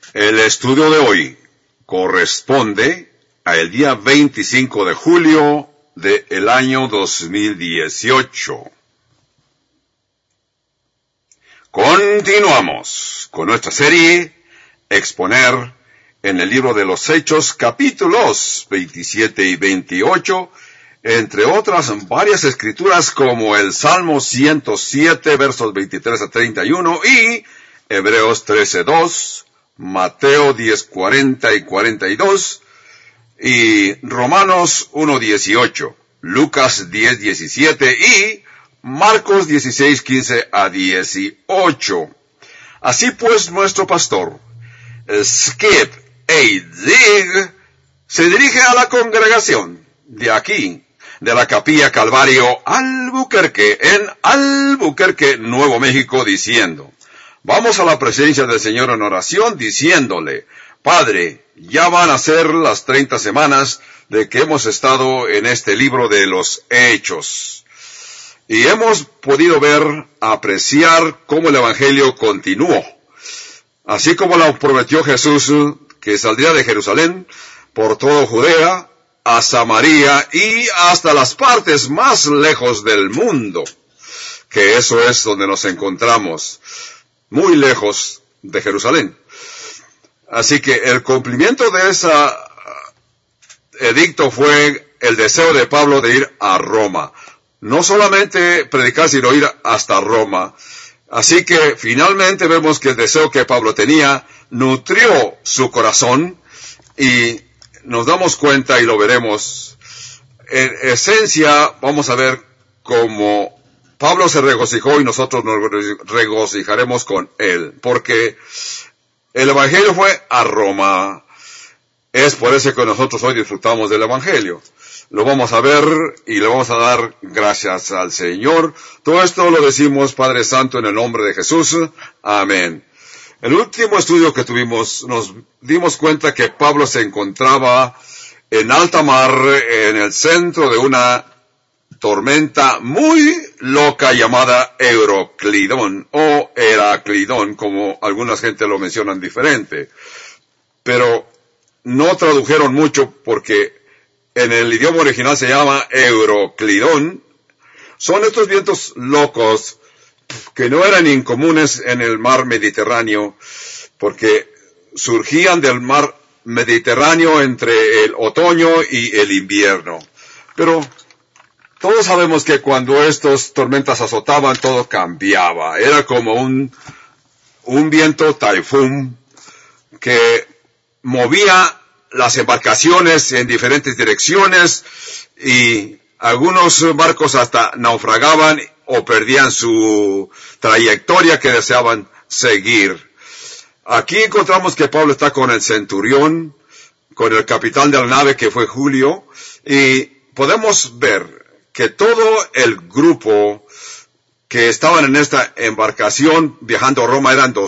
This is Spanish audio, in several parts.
El estudio de hoy corresponde al día 25 de julio del año 2018. Continuamos con nuestra serie Exponer en el libro de los Hechos, capítulos 27 y 28, entre otras varias escrituras como el Salmo 107, versos 23 a 31 y Hebreos 13:2, Mateo 10:40 y 42, y Romanos 1:18, Lucas 10:17 y Marcos 16:15 a 18. Así pues, nuestro pastor, Skip A. Zig, se dirige a la congregación de aquí, de la Capilla Calvario Albuquerque, en Albuquerque, Nuevo México, diciendo: vamos a la presencia del Señor en oración, diciéndole: Padre, ya van a ser las 30 semanas de que hemos estado en este libro de los Hechos. Y hemos podido ver, apreciar cómo el Evangelio continuó. Así como lo prometió Jesús, que saldría de Jerusalén por toda Judea, a Samaria y hasta las partes más lejos del mundo. Que eso es donde nos encontramos, muy lejos de Jerusalén. Así que el cumplimiento de ese edicto fue el deseo de Pablo de ir a Roma. No solamente predicar, sino ir hasta Roma. Así que finalmente vemos que el deseo que Pablo tenía nutrió su corazón, y nos damos cuenta, y lo veremos, en esencia vamos a ver cómo Pablo se regocijó y nosotros nos regocijaremos con él, porque el Evangelio fue a Roma. Es por eso que nosotros hoy disfrutamos del Evangelio. Lo vamos a ver y le vamos a dar gracias al Señor. Todo esto lo decimos, Padre Santo, en el nombre de Jesús. Amén. El último estudio que tuvimos, nos dimos cuenta que Pablo se encontraba en alta mar, en el centro de una tormenta muy loca llamada Euroclidón o Heraclidón, como algunas gente lo mencionan diferente. Pero no tradujeron mucho porque en el idioma original se llama Euroclidón. Son estos vientos locos que no eran incomunes en el mar Mediterráneo, porque surgían del mar Mediterráneo entre el otoño y el invierno. Pero todos sabemos que cuando estas tormentas azotaban, todo cambiaba. Era como un viento taifún que movía las embarcaciones en diferentes direcciones, y algunos barcos hasta naufragaban o perdían su trayectoria que deseaban seguir. Aquí encontramos que Pablo está con el centurión, con el capitán de la nave, que fue Julio, y podemos ver que todo el grupo que estaban en esta embarcación viajando a Roma eran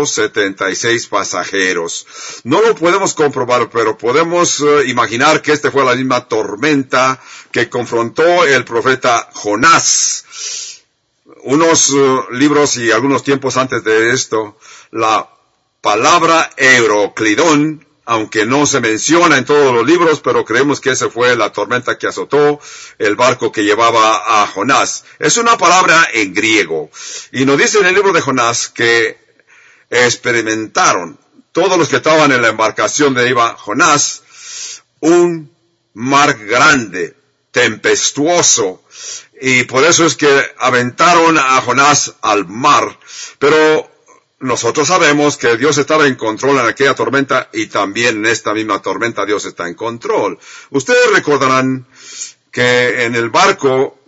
276 pasajeros. No lo podemos comprobar, pero podemos imaginar que esta fue la misma tormenta que confrontó el profeta Jonás. Unos libros y algunos tiempos antes de esto, la palabra Euroclidón, aunque no se menciona en todos los libros, pero creemos que esa fue la tormenta que azotó el barco que llevaba a Jonás. Es una palabra en griego. Y nos dice en el libro de Jonás que experimentaron todos los que estaban en la embarcación de iba Jonás un mar grande, tempestuoso. Y por eso es que aventaron a Jonás al mar. Pero nosotros sabemos que Dios estaba en control en aquella tormenta, y también en esta misma tormenta Dios está en control. Ustedes recordarán que en el barco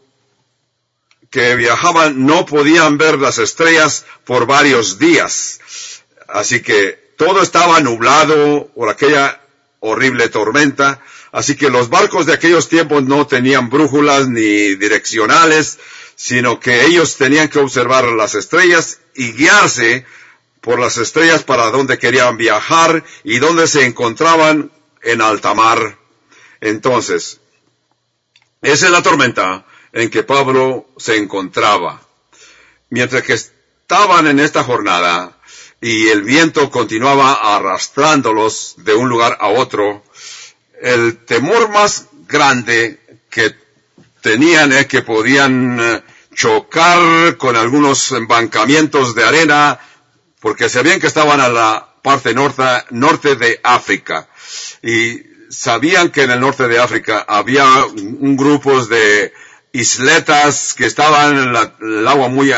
que viajaban no podían ver las estrellas por varios días. Así que todo estaba nublado por aquella horrible tormenta. Así que los barcos de aquellos tiempos no tenían brújulas ni direccionales, sino que ellos tenían que observar las estrellas y guiarse por las estrellas para donde querían viajar y donde se encontraban en alta mar. Entonces, esa es la tormenta en que Pablo se encontraba. Mientras que estaban en esta jornada, y el viento continuaba arrastrándolos de un lugar a otro, el temor más grande que tenían es que podían chocar con algunos embancamientos de arena, porque sabían que estaban a la parte norte de África, y sabían que en el norte de África había un grupo de isletas que estaban en el agua muy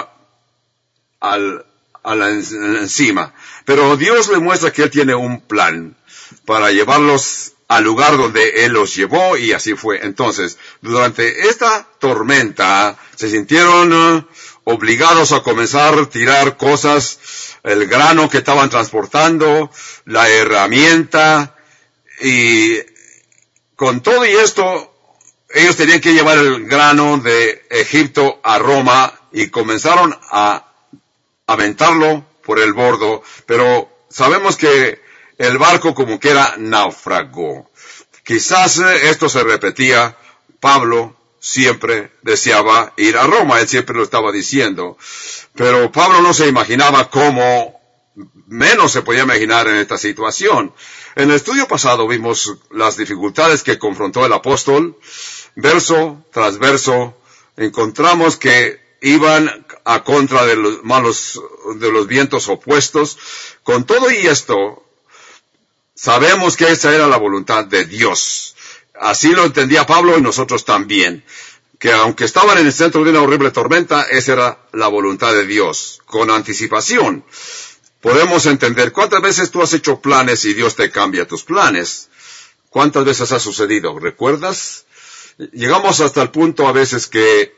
encima. Pero Dios le muestra que Él tiene un plan para llevarlos al lugar donde Él los llevó, y así fue. Entonces, durante esta tormenta, se sintieron obligados a comenzar a tirar cosas, el grano que estaban transportando, la herramienta, y con todo y esto, ellos tenían que llevar el grano de Egipto a Roma, y comenzaron a aventarlo por el bordo, pero sabemos que el barco como que era naufragó. Quizás esto se repetía. Pablo siempre deseaba ir a Roma, él siempre lo estaba diciendo, pero Pablo no se imaginaba cómo, menos se podía imaginar en esta situación. En el estudio pasado vimos las dificultades que confrontó el apóstol. Verso tras verso encontramos que iban a contra de los vientos opuestos. Con todo y esto, sabemos que esa era la voluntad de Dios. Así lo entendía Pablo, y nosotros también. Que aunque estaban en el centro de una horrible tormenta, esa era la voluntad de Dios. Con anticipación podemos entender. ¿Cuántas veces tú has hecho planes y Dios te cambia tus planes? ¿Cuántas veces ha sucedido? ¿Recuerdas? Llegamos hasta el punto a veces que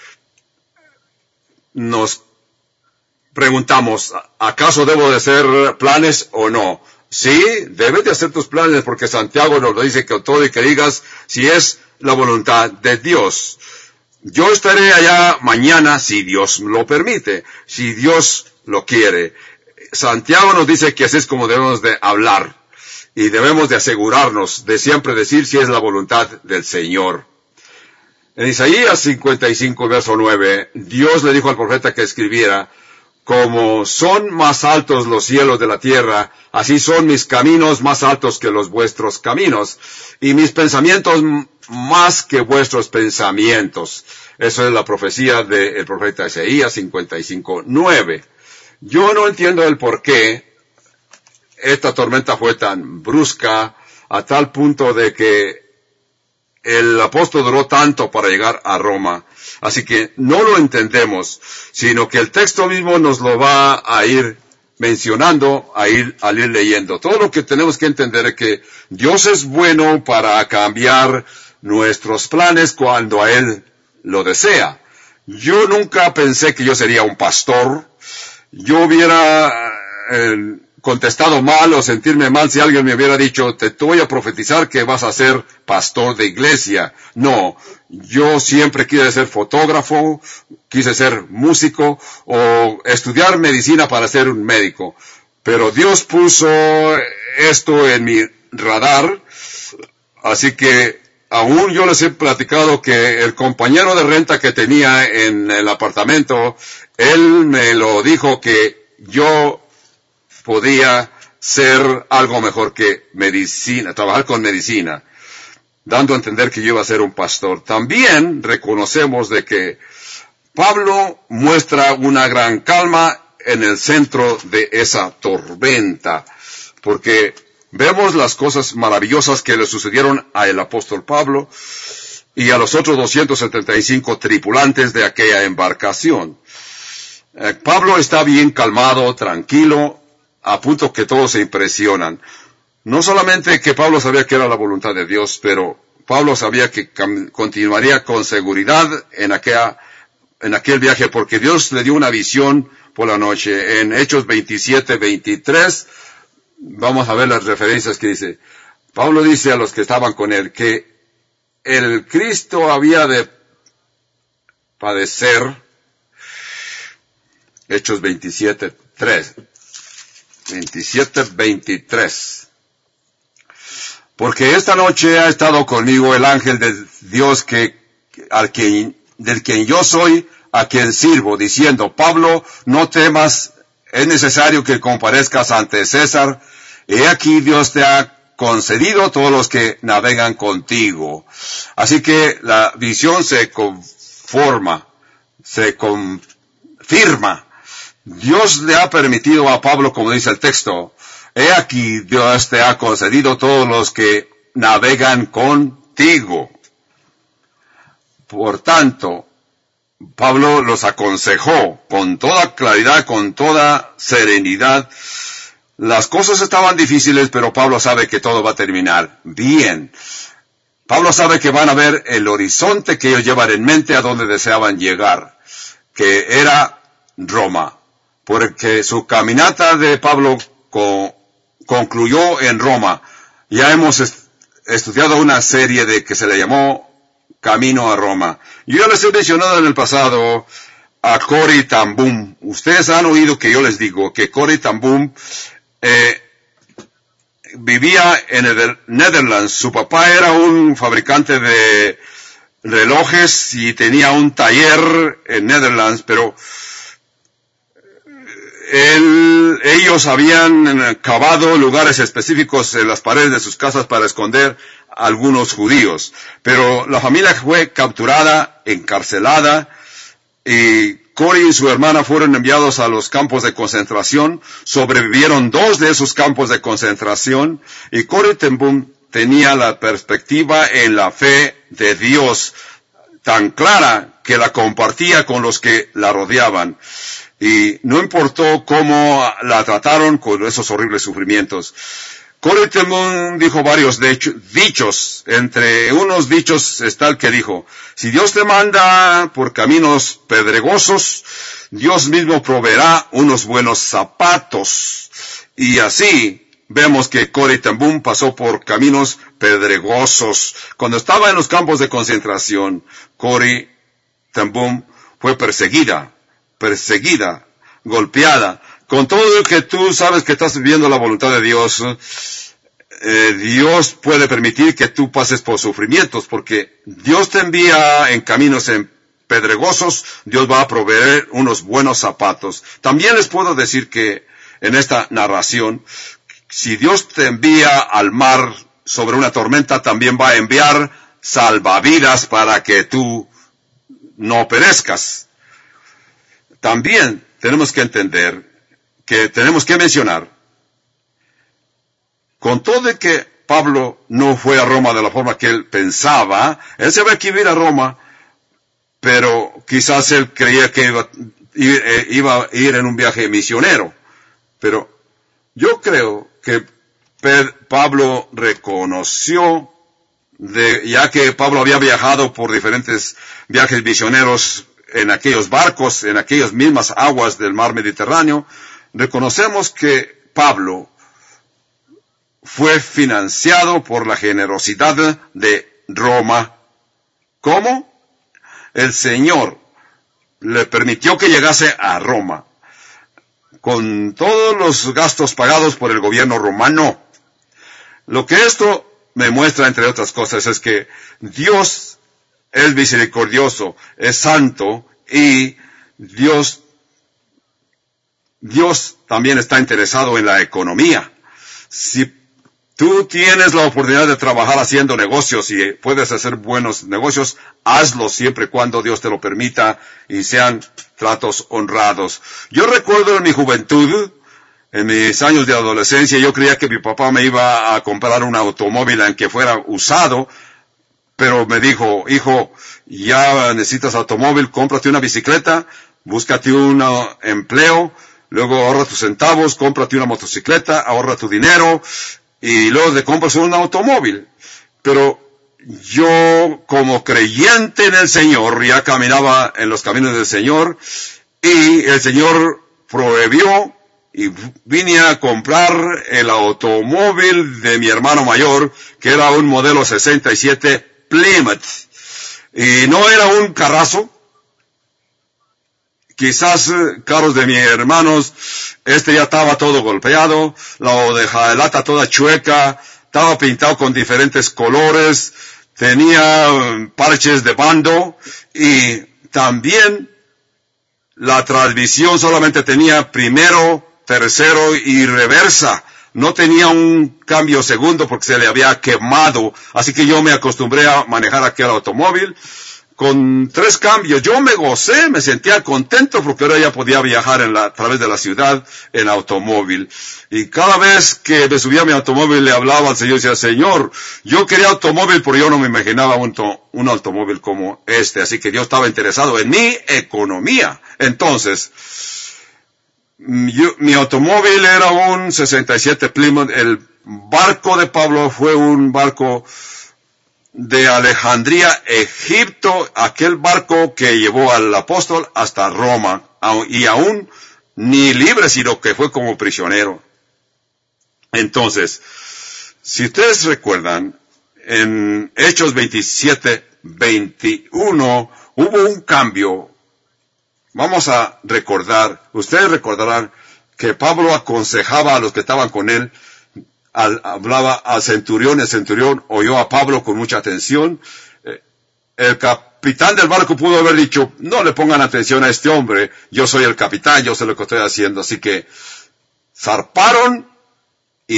nos preguntamos, ¿acaso debo de hacer planes o no? Sí, debes de hacer tus planes, porque Santiago nos lo dice, que todo y que digas si es la voluntad de Dios. Yo estaré allá mañana si Dios lo permite, si Dios lo quiere. Santiago nos dice que así es como debemos de hablar, y debemos de asegurarnos de siempre decir si es la voluntad del Señor. En Isaías 55, verso 9, Dios le dijo al profeta que escribiera: como son más altos los cielos de la tierra, así son mis caminos más altos que los vuestros caminos, y mis pensamientos más que vuestros pensamientos. Eso es la profecía del profeta Isaías 55, 9. Yo no entiendo el por qué esta tormenta fue tan brusca, a tal punto de que el apóstol duró tanto para llegar a Roma. Así que no lo entendemos, sino que el texto mismo nos lo va a ir mencionando al ir leyendo. Todo lo que tenemos que entender es que Dios es bueno para cambiar nuestros planes cuando a Él lo desea. Yo nunca pensé que yo sería un pastor. Yo hubiera contestado mal o sentirme mal si alguien me hubiera dicho: te voy a profetizar que vas a ser pastor de iglesia. No, yo siempre quise ser fotógrafo, quise ser músico o estudiar medicina para ser un médico. Pero Dios puso esto en mi radar, así que aún yo les he platicado que el compañero de renta que tenía en el apartamento, él me lo dijo que yo podía ser algo mejor que medicina, trabajar con medicina, dando a entender que yo iba a ser un pastor. También reconocemos de que Pablo muestra una gran calma en el centro de esa tormenta, porque vemos las cosas maravillosas que le sucedieron al apóstol Pablo y a los otros 275 tripulantes de aquella embarcación. Pablo está bien calmado, tranquilo, a punto que todos se impresionan. No solamente que Pablo sabía que era la voluntad de Dios, pero Pablo sabía que continuaría con seguridad en aquel viaje, porque Dios le dio una visión por la noche. En Hechos 27, 23, vamos a ver las referencias que dice. Pablo dice a los que estaban con él que el Cristo había de padecer. Hechos 27, 23. Porque esta noche ha estado conmigo el ángel de Dios del quien yo soy, a quien sirvo, diciendo: Pablo, no temas es necesario que comparezcas ante César. He aquí Dios te ha concedido todos los que navegan contigo. Así que la visión se confirma. Dios le ha permitido a Pablo, como dice el texto, he aquí Dios te ha concedido todos los que navegan contigo. Por tanto, Pablo los aconsejó con toda claridad, con toda serenidad. Las cosas estaban difíciles, pero Pablo sabe que todo va a terminar bien. Pablo sabe que van a ver el horizonte que ellos llevan en mente a donde deseaban llegar, que era Roma, porque su caminata de Pablo concluyó en Roma. Ya hemos estudiado una serie de que se le llamó Camino a Roma. Yo ya les he mencionado en el pasado a Corrie ten Boom. Ustedes han oído que yo les digo que Corrie ten Boom vivía en el Netherlands. Su papá era un fabricante de relojes y tenía un taller en Netherlands, pero ellos habían cavado lugares específicos en las paredes de sus casas para esconder a algunos judíos. Pero la familia fue capturada, encarcelada, y Corrie y su hermana fueron enviados a los campos de concentración. Sobrevivieron 2 de esos campos de concentración, y Corrie ten Boom tenía la perspectiva en la fe de Dios tan clara que la compartía con los que la rodeaban. Y no importó cómo la trataron con esos horribles sufrimientos. Corrie ten Boom dijo varios dichos. Entre unos dichos está el que dijo, si Dios te manda por caminos pedregosos, Dios mismo proveerá unos buenos zapatos. Y así vemos que Corrie ten Boom pasó por caminos pedregosos. Cuando estaba en los campos de concentración, Corrie ten Boom fue perseguida, golpeada. Con todo que tú sabes que estás viviendo la voluntad de Dios, Dios puede permitir que tú pases por sufrimientos, porque Dios te envía en caminos pedregosos, Dios va a proveer unos buenos zapatos. También les puedo decir que en esta narración, si Dios te envía al mar sobre una tormenta, también va a enviar salvavidas para que tú no perezcas. También tenemos que entender que tenemos que mencionar, con todo de que Pablo no fue a Roma de la forma que él pensaba, él se va a ir a Roma, pero quizás él creía que iba a ir en un viaje misionero. Pero yo creo que Pablo reconoció, ya que Pablo había viajado por diferentes viajes misioneros en aquellos barcos, en aquellas mismas aguas del mar Mediterráneo, reconocemos que Pablo fue financiado por la generosidad de Roma. ¿Cómo? El Señor le permitió que llegase a Roma, con todos los gastos pagados por el gobierno romano. Lo que esto me muestra, entre otras cosas, es que Dios es misericordioso, es santo, y Dios también está interesado en la economía. Si tú tienes la oportunidad de trabajar haciendo negocios y puedes hacer buenos negocios, hazlo siempre y cuando Dios te lo permita y sean tratos honrados. Yo recuerdo en mi juventud, en mis años de adolescencia, yo creía que mi papá me iba a comprar un automóvil aunque fuera usado, pero me dijo, hijo, ya necesitas automóvil, cómprate una bicicleta, búscate un empleo, luego ahorra tus centavos, cómprate una motocicleta, ahorra tu dinero, y luego te compras un automóvil. Pero yo, como creyente en el Señor, ya caminaba en los caminos del Señor, y el Señor prohibió, y vine a comprar el automóvil de mi hermano mayor, que era un modelo 67 Plymouth. Y no era un carrazo. Quizás carros de mis hermanos, ya estaba todo golpeado, la oreja de lata toda chueca, estaba pintado con diferentes colores, tenía parches de bando, y también la transmisión solamente tenía primero, tercero y reversa. No tenía un cambio segundo porque se le había quemado. Así que yo me acostumbré a manejar aquel automóvil con 3 cambios. Yo me gocé, me sentía contento porque ahora ya podía viajar a través de la ciudad en automóvil. Y cada vez que me subía a mi automóvil le hablaba al Señor y decía, Señor, yo quería automóvil, pero yo no me imaginaba un automóvil como este. Así que Dios estaba interesado en mi economía. Entonces, mi automóvil era un 67 Plymouth. El barco de Pablo fue un barco de Alejandría, Egipto, aquel barco que llevó al apóstol hasta Roma, y aún ni libre, sino que fue como prisionero. Entonces, si ustedes recuerdan, en Hechos 27, 21, hubo un cambio. Vamos a recordar, ustedes recordarán que Pablo aconsejaba a los que estaban con él, hablaba al centurión, el centurión oyó a Pablo con mucha atención. El capitán del barco pudo haber dicho, no le pongan atención a este hombre, yo soy el capitán, yo sé lo que estoy haciendo. Así que zarparon y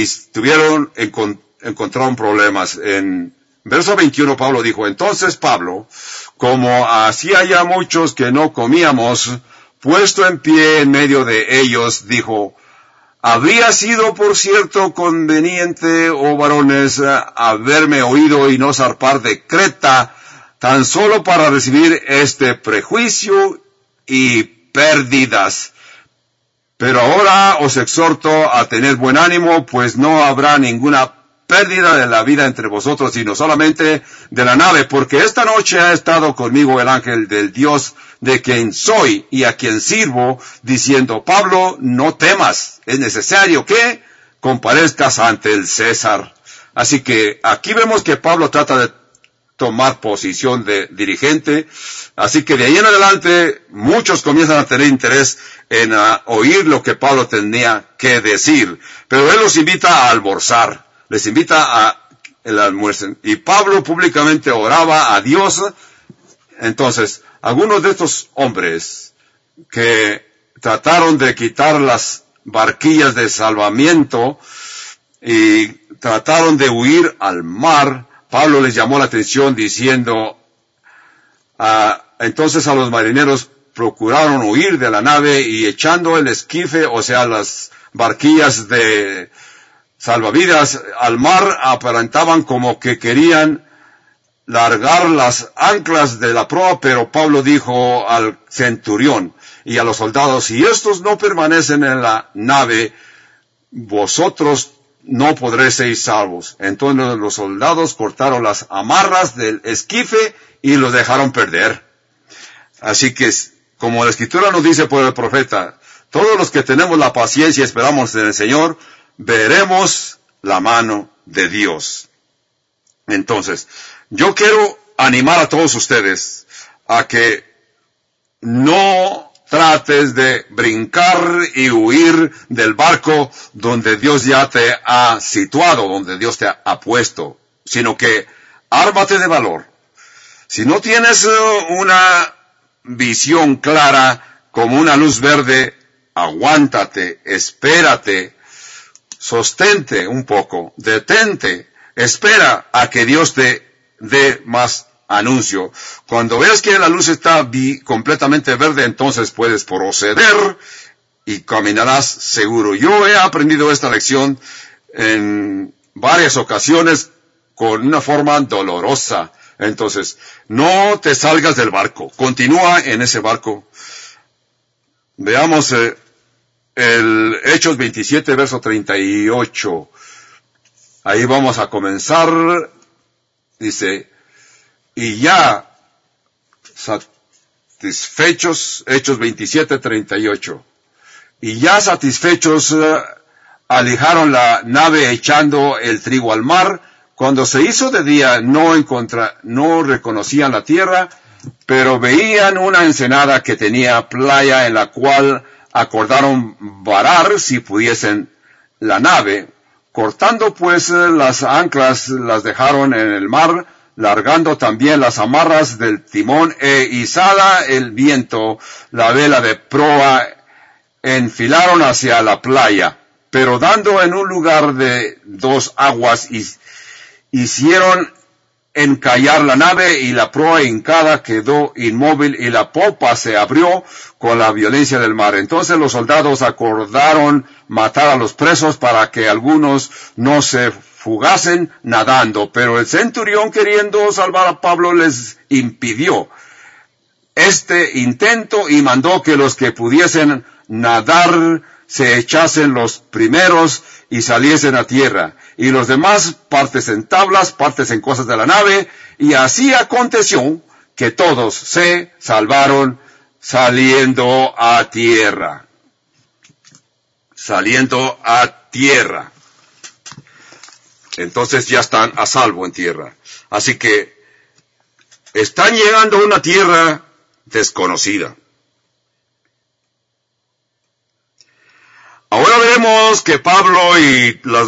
encontraron problemas. En verso 21 Pablo dijo, entonces Pablo, como hacía ya muchos que no comíamos, puesto en pie en medio de ellos, dijo, habría sido, por cierto, conveniente, oh varones, haberme oído y no zarpar de Creta, tan solo para recibir este prejuicio y pérdidas. Pero ahora os exhorto a tener buen ánimo, pues no habrá ninguna pérdida de la vida entre vosotros, sino solamente de la nave, porque esta noche ha estado conmigo el ángel del Dios de quien soy y a quien sirvo, diciendo, Pablo, no temas, es necesario que comparezcas ante el César. Así que aquí vemos que Pablo trata de tomar posición de dirigente, así que de ahí en adelante muchos comienzan a tener interés en oír lo que Pablo tenía que decir, pero él los invita a almorzar, les invita a el almuerzo, y Pablo públicamente oraba a Dios. Entonces, algunos de estos hombres que trataron de quitar las barquillas de salvamiento y trataron de huir al mar, Pablo les llamó la atención diciendo, entonces a los marineros procuraron huir de la nave y echando el esquife, o sea, las barquillas de salvavidas al mar, aparentaban como que querían largar las anclas de la proa, pero Pablo dijo al centurión y a los soldados, si estos no permanecen en la nave, vosotros no podréis ser salvos. Entonces los soldados cortaron las amarras del esquife y lo dejaron perder. Así que, como la Escritura nos dice por el profeta, todos los que tenemos la paciencia y esperamos en el Señor, veremos la mano de Dios. Entonces, yo quiero animar a todos ustedes a que no trates de brincar y huir del barco donde Dios ya te ha situado, donde Dios te ha puesto, sino que ármate de valor. Si no tienes una visión clara como una luz verde, aguántate, espérate, sostente un poco, detente, espera a que Dios te dé más anuncio. Cuando ves que la luz está completamente verde, entonces puedes proceder y caminarás seguro. Yo he aprendido esta lección en varias ocasiones con una forma dolorosa. Entonces, no te salgas del barco, continúa en ese barco. Veamos el Hechos 27, verso 38. Ahí vamos a comenzar. Dice, y ya satisfechos, Hechos 27, 38. Y ya satisfechos alejaron la nave echando el trigo al mar. Cuando se hizo de día no reconocían la tierra, pero veían una ensenada que tenía playa en la cual acordaron varar si pudiesen la nave. Cortando pues las anclas las dejaron en el mar largando también las amarras del timón e izada el viento, la vela de proa, enfilaron hacia la playa, pero dando en un lugar de 2 aguas, hicieron encallar la nave y la proa hincada quedó inmóvil y la popa se abrió con la violencia del mar. Entonces los soldados acordaron matar a los presos para que algunos no se fugasen nadando, pero el centurión, queriendo salvar a Pablo, les impidió este intento y mandó que los que pudiesen nadar se echasen los primeros y saliesen a tierra, y los demás partes en tablas, partes en cosas de la nave, y así aconteció que todos se salvaron saliendo a tierra. Saliendo a tierra. Entonces ya están a salvo en tierra. Así que están llegando a una tierra desconocida. Ahora veremos que Pablo y las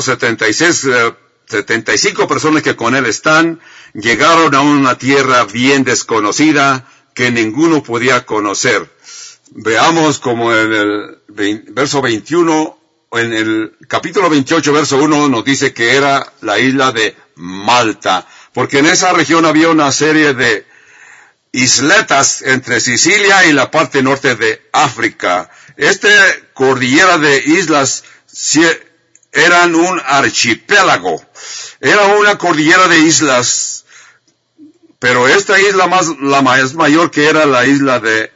75 personas que con él están, llegaron a una tierra bien desconocida que ninguno podía conocer. Veamos como en el verso 21, en el capítulo 28, verso 1, nos dice que era la isla de Malta, porque en esa región había una serie de isletas entre Sicilia y la parte norte de África. Esta cordillera de islas eran un archipiélago. Era una cordillera de islas, pero esta isla la más mayor, que era la isla de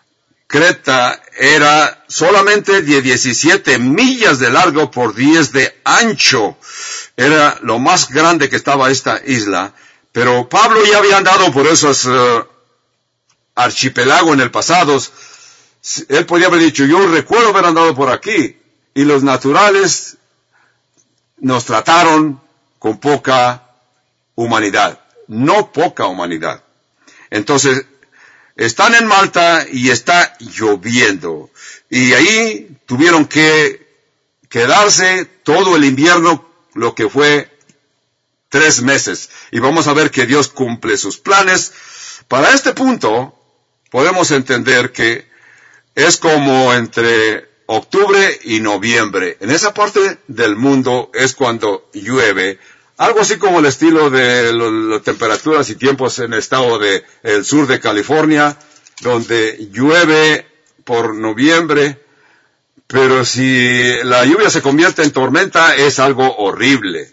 Creta, era solamente de 17 millas de largo por 10 de ancho. Era lo más grande que estaba esta isla. Pero Pablo ya había andado por esos archipiélagos en el pasado. Él podía haber dicho, yo recuerdo haber andado por aquí, y los naturales nos trataron con poca humanidad, no poca humanidad. Entonces, están en Malta y está lloviendo, y ahí tuvieron que quedarse todo el invierno, lo que fue 3 meses, y vamos a ver que Dios cumple sus planes. Para este punto, podemos entender que es como entre octubre y noviembre. En esa parte del mundo es cuando llueve. Algo así como el estilo de las temperaturas y tiempos en el estado el sur de California, donde llueve por noviembre. Pero si la lluvia se convierte en tormenta, es algo horrible.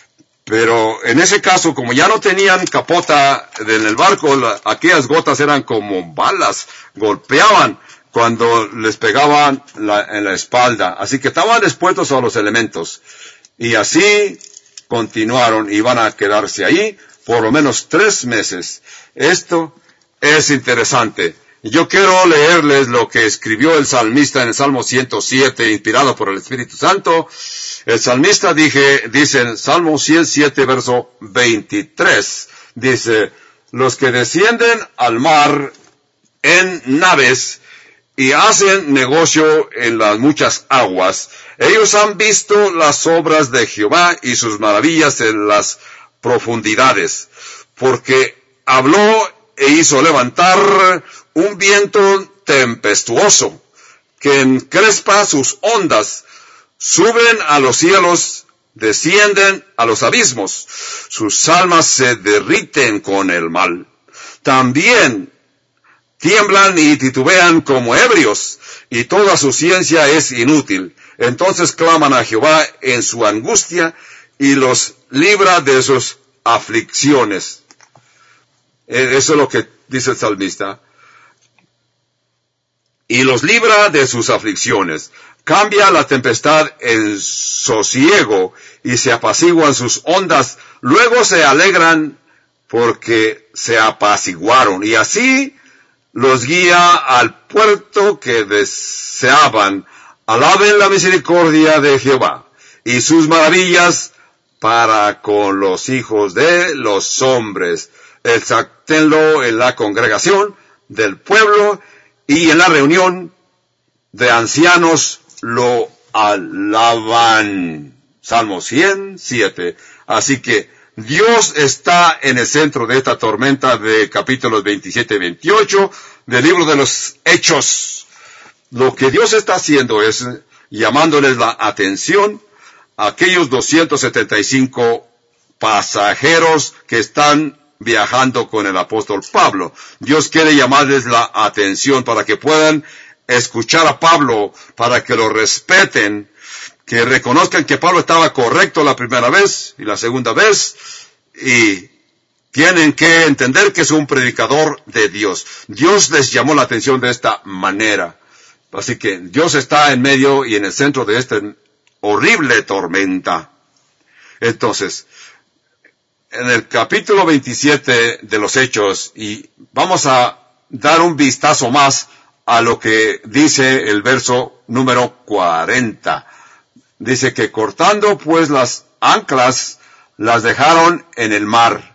Pero en ese caso, como ya no tenían capota en el barco, aquellas gotas eran como balas, golpeaban cuando les pegaban en la espalda. Así que estaban expuestos a los elementos. Y así continuaron y van a quedarse ahí por lo menos 3 meses. Esto es interesante. Yo quiero leerles lo que escribió el salmista en el Salmo 107, inspirado por el Espíritu Santo. El salmista dice en Salmo 107, verso 23, dice, los que descienden al mar en naves y hacen negocio en las muchas aguas, ellos han visto las obras de Jehová y sus maravillas en las profundidades, porque habló e hizo levantar un viento tempestuoso que encrespa sus ondas, suben a los cielos, descienden a los abismos, sus almas se derriten con el mal. También tiemblan y titubean como ebrios, y toda su ciencia es inútil. Entonces claman a Jehová en su angustia, y los libra de sus aflicciones. Eso es lo que dice el salmista. Y los libra de sus aflicciones. Cambia la tempestad en sosiego, y se apaciguan sus ondas. Luego se alegran porque se apaciguaron. Y así los guía al puerto que deseaban. Alaben la misericordia de Jehová y sus maravillas para con los hijos de los hombres. Exáltenlo en la congregación del pueblo y en la reunión de ancianos lo alaban. Salmo 107. Así que Dios está en el centro de esta tormenta de capítulos 27 y 28 del libro de los Hechos. Lo que Dios está haciendo es llamándoles la atención a aquellos 275 pasajeros que están viajando con el apóstol Pablo. Dios quiere llamarles la atención para que puedan escuchar a Pablo, para que lo respeten, que reconozcan que Pablo estaba correcto la primera vez y la segunda vez, y tienen que entender que es un predicador de Dios. Dios les llamó la atención de esta manera. Así que Dios está en medio y en el centro de esta horrible tormenta. Entonces, en el capítulo 27 de los Hechos, y vamos a dar un vistazo más a lo que dice el verso número 40. Dice que cortando pues las anclas, las dejaron en el mar,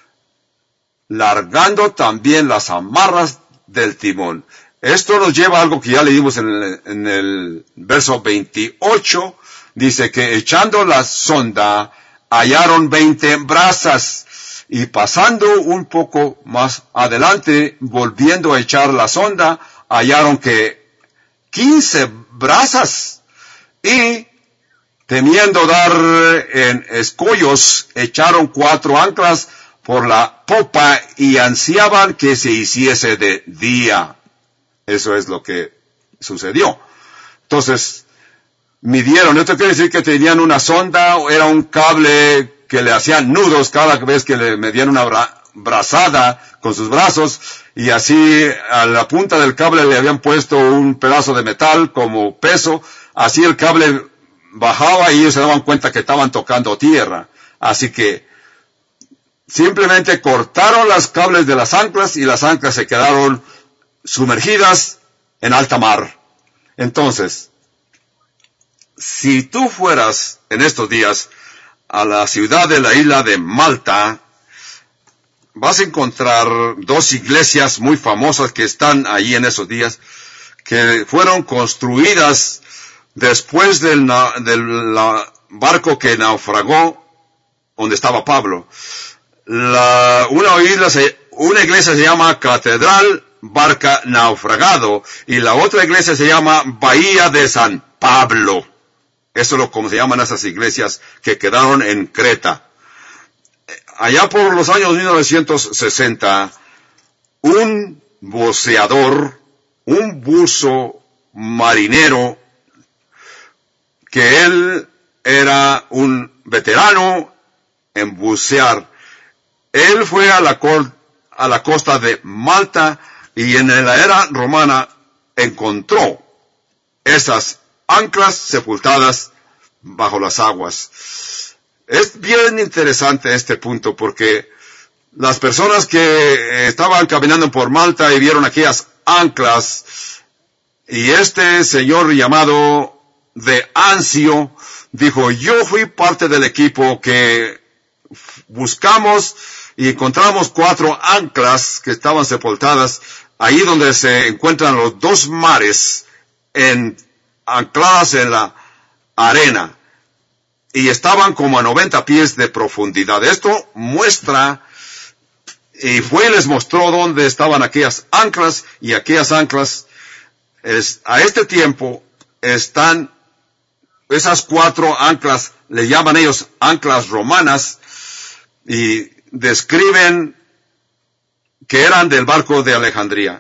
largando también las amarras del timón. Esto nos lleva a algo que ya leímos en el verso 28. Dice que echando la sonda, hallaron 20 brazas, y pasando un poco más adelante, volviendo a echar la sonda, hallaron que 15 brazas, y temiendo dar en escollos, echaron 4 anclas por la popa y ansiaban que se hiciese de día. Eso es lo que sucedió. Entonces, midieron. Esto quiere decir que tenían una sonda, o era un cable que le hacían nudos cada vez que le medían una brazada con sus brazos, y así a la punta del cable le habían puesto un pedazo de metal como peso. Así el cable bajaba y ellos se daban cuenta que estaban tocando tierra. Así que simplemente cortaron los cables de las anclas y las anclas se quedaron sumergidas en alta mar. Entonces, si tú fueras en estos días a la ciudad de la isla de Malta, vas a encontrar 2 iglesias muy famosas que están allí en esos días, que fueron construidas después del barco que naufragó donde estaba Pablo. Una iglesia se llama Catedral Barca Naufragado, y la otra iglesia se llama Bahía de San Pablo. Eso es como se llaman esas iglesias que quedaron en Creta. Allá por los años 1960, un buceador, un buzo marinero, que él era un veterano en bucear, él fue a la costa de Malta, y en la era romana encontró esas anclas sepultadas bajo las aguas. Es bien interesante este punto, porque las personas que estaban caminando por Malta y vieron aquellas anclas, y este señor llamado de Ancio dijo: yo fui parte del equipo que buscamos y encontramos 4 anclas que estaban sepultadas ahí donde se encuentran los 2 mares, ancladas en la arena, y estaban como a 90 pies de profundidad. Esto muestra, y fue y les mostró dónde estaban aquellas anclas, y aquellas anclas, a este tiempo, están, esas 4 anclas, le llaman ellos anclas romanas, y describen que eran del barco de Alejandría.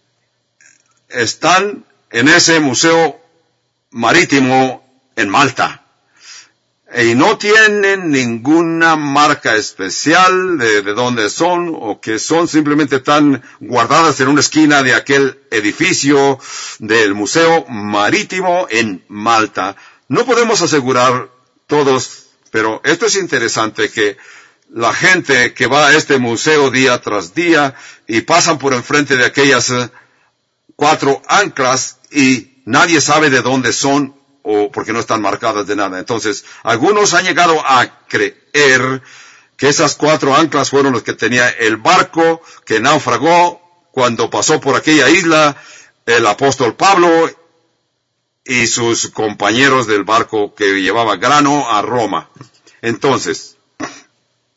Están en ese museo marítimo en Malta, y no tienen ninguna marca especial de dónde son, o que son simplemente tan guardadas en una esquina de aquel edificio del museo marítimo en Malta. No podemos asegurar todos, pero esto es interesante, que la gente que va a este museo día tras día y pasan por enfrente de aquellas 4 anclas, y nadie sabe de dónde son, o porque no están marcadas de nada. Entonces, algunos han llegado a creer que esas 4 anclas fueron los que tenía el barco que naufragó cuando pasó por aquella isla el apóstol Pablo y sus compañeros del barco que llevaba grano a Roma. Entonces,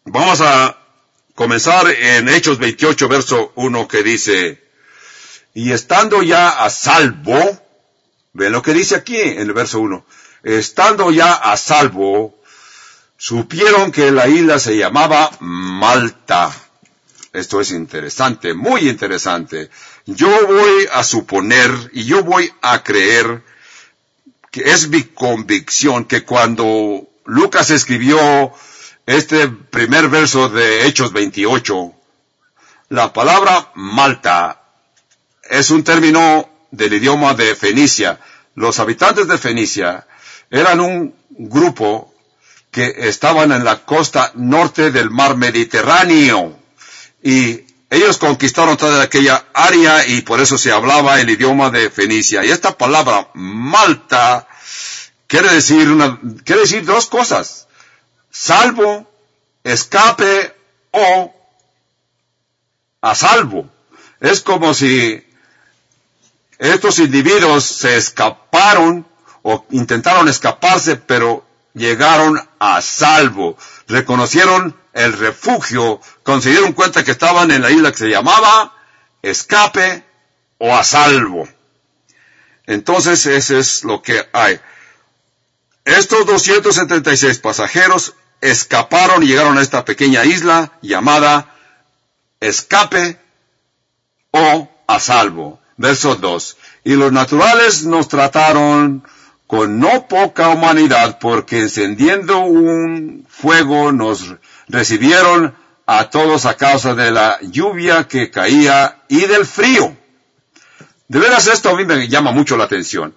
Vamos a comenzar en Hechos 28, verso 1, que dice, y estando ya a salvo, ven lo que dice aquí en el verso 1, estando ya a salvo, supieron que la isla se llamaba Malta. Esto es interesante, muy interesante. Yo voy a suponer y yo voy a creer que es mi convicción que cuando Lucas escribió este primer verso de Hechos 28, la palabra Malta es un término del idioma de Fenicia. Los habitantes de Fenicia eran un grupo que estaban en la costa norte del mar Mediterráneo. Y ellos conquistaron toda aquella área y por eso se hablaba el idioma de Fenicia. Y esta palabra Malta quiere decir dos cosas. Salvo, escape o a salvo. Es como si estos individuos se escaparon o intentaron escaparse, pero llegaron a salvo. Reconocieron el refugio, se dieron cuenta que estaban en la isla que se llamaba escape o a salvo. Entonces, eso es lo que hay. Estos 276 pasajeros escaparon y llegaron a esta pequeña isla llamada escape o a salvo. Verso 2. Y los naturales nos trataron con no poca humanidad, porque encendiendo un fuego nos recibieron a todos a causa de la lluvia que caía y del frío. De veras, esto a mí me llama mucho la atención.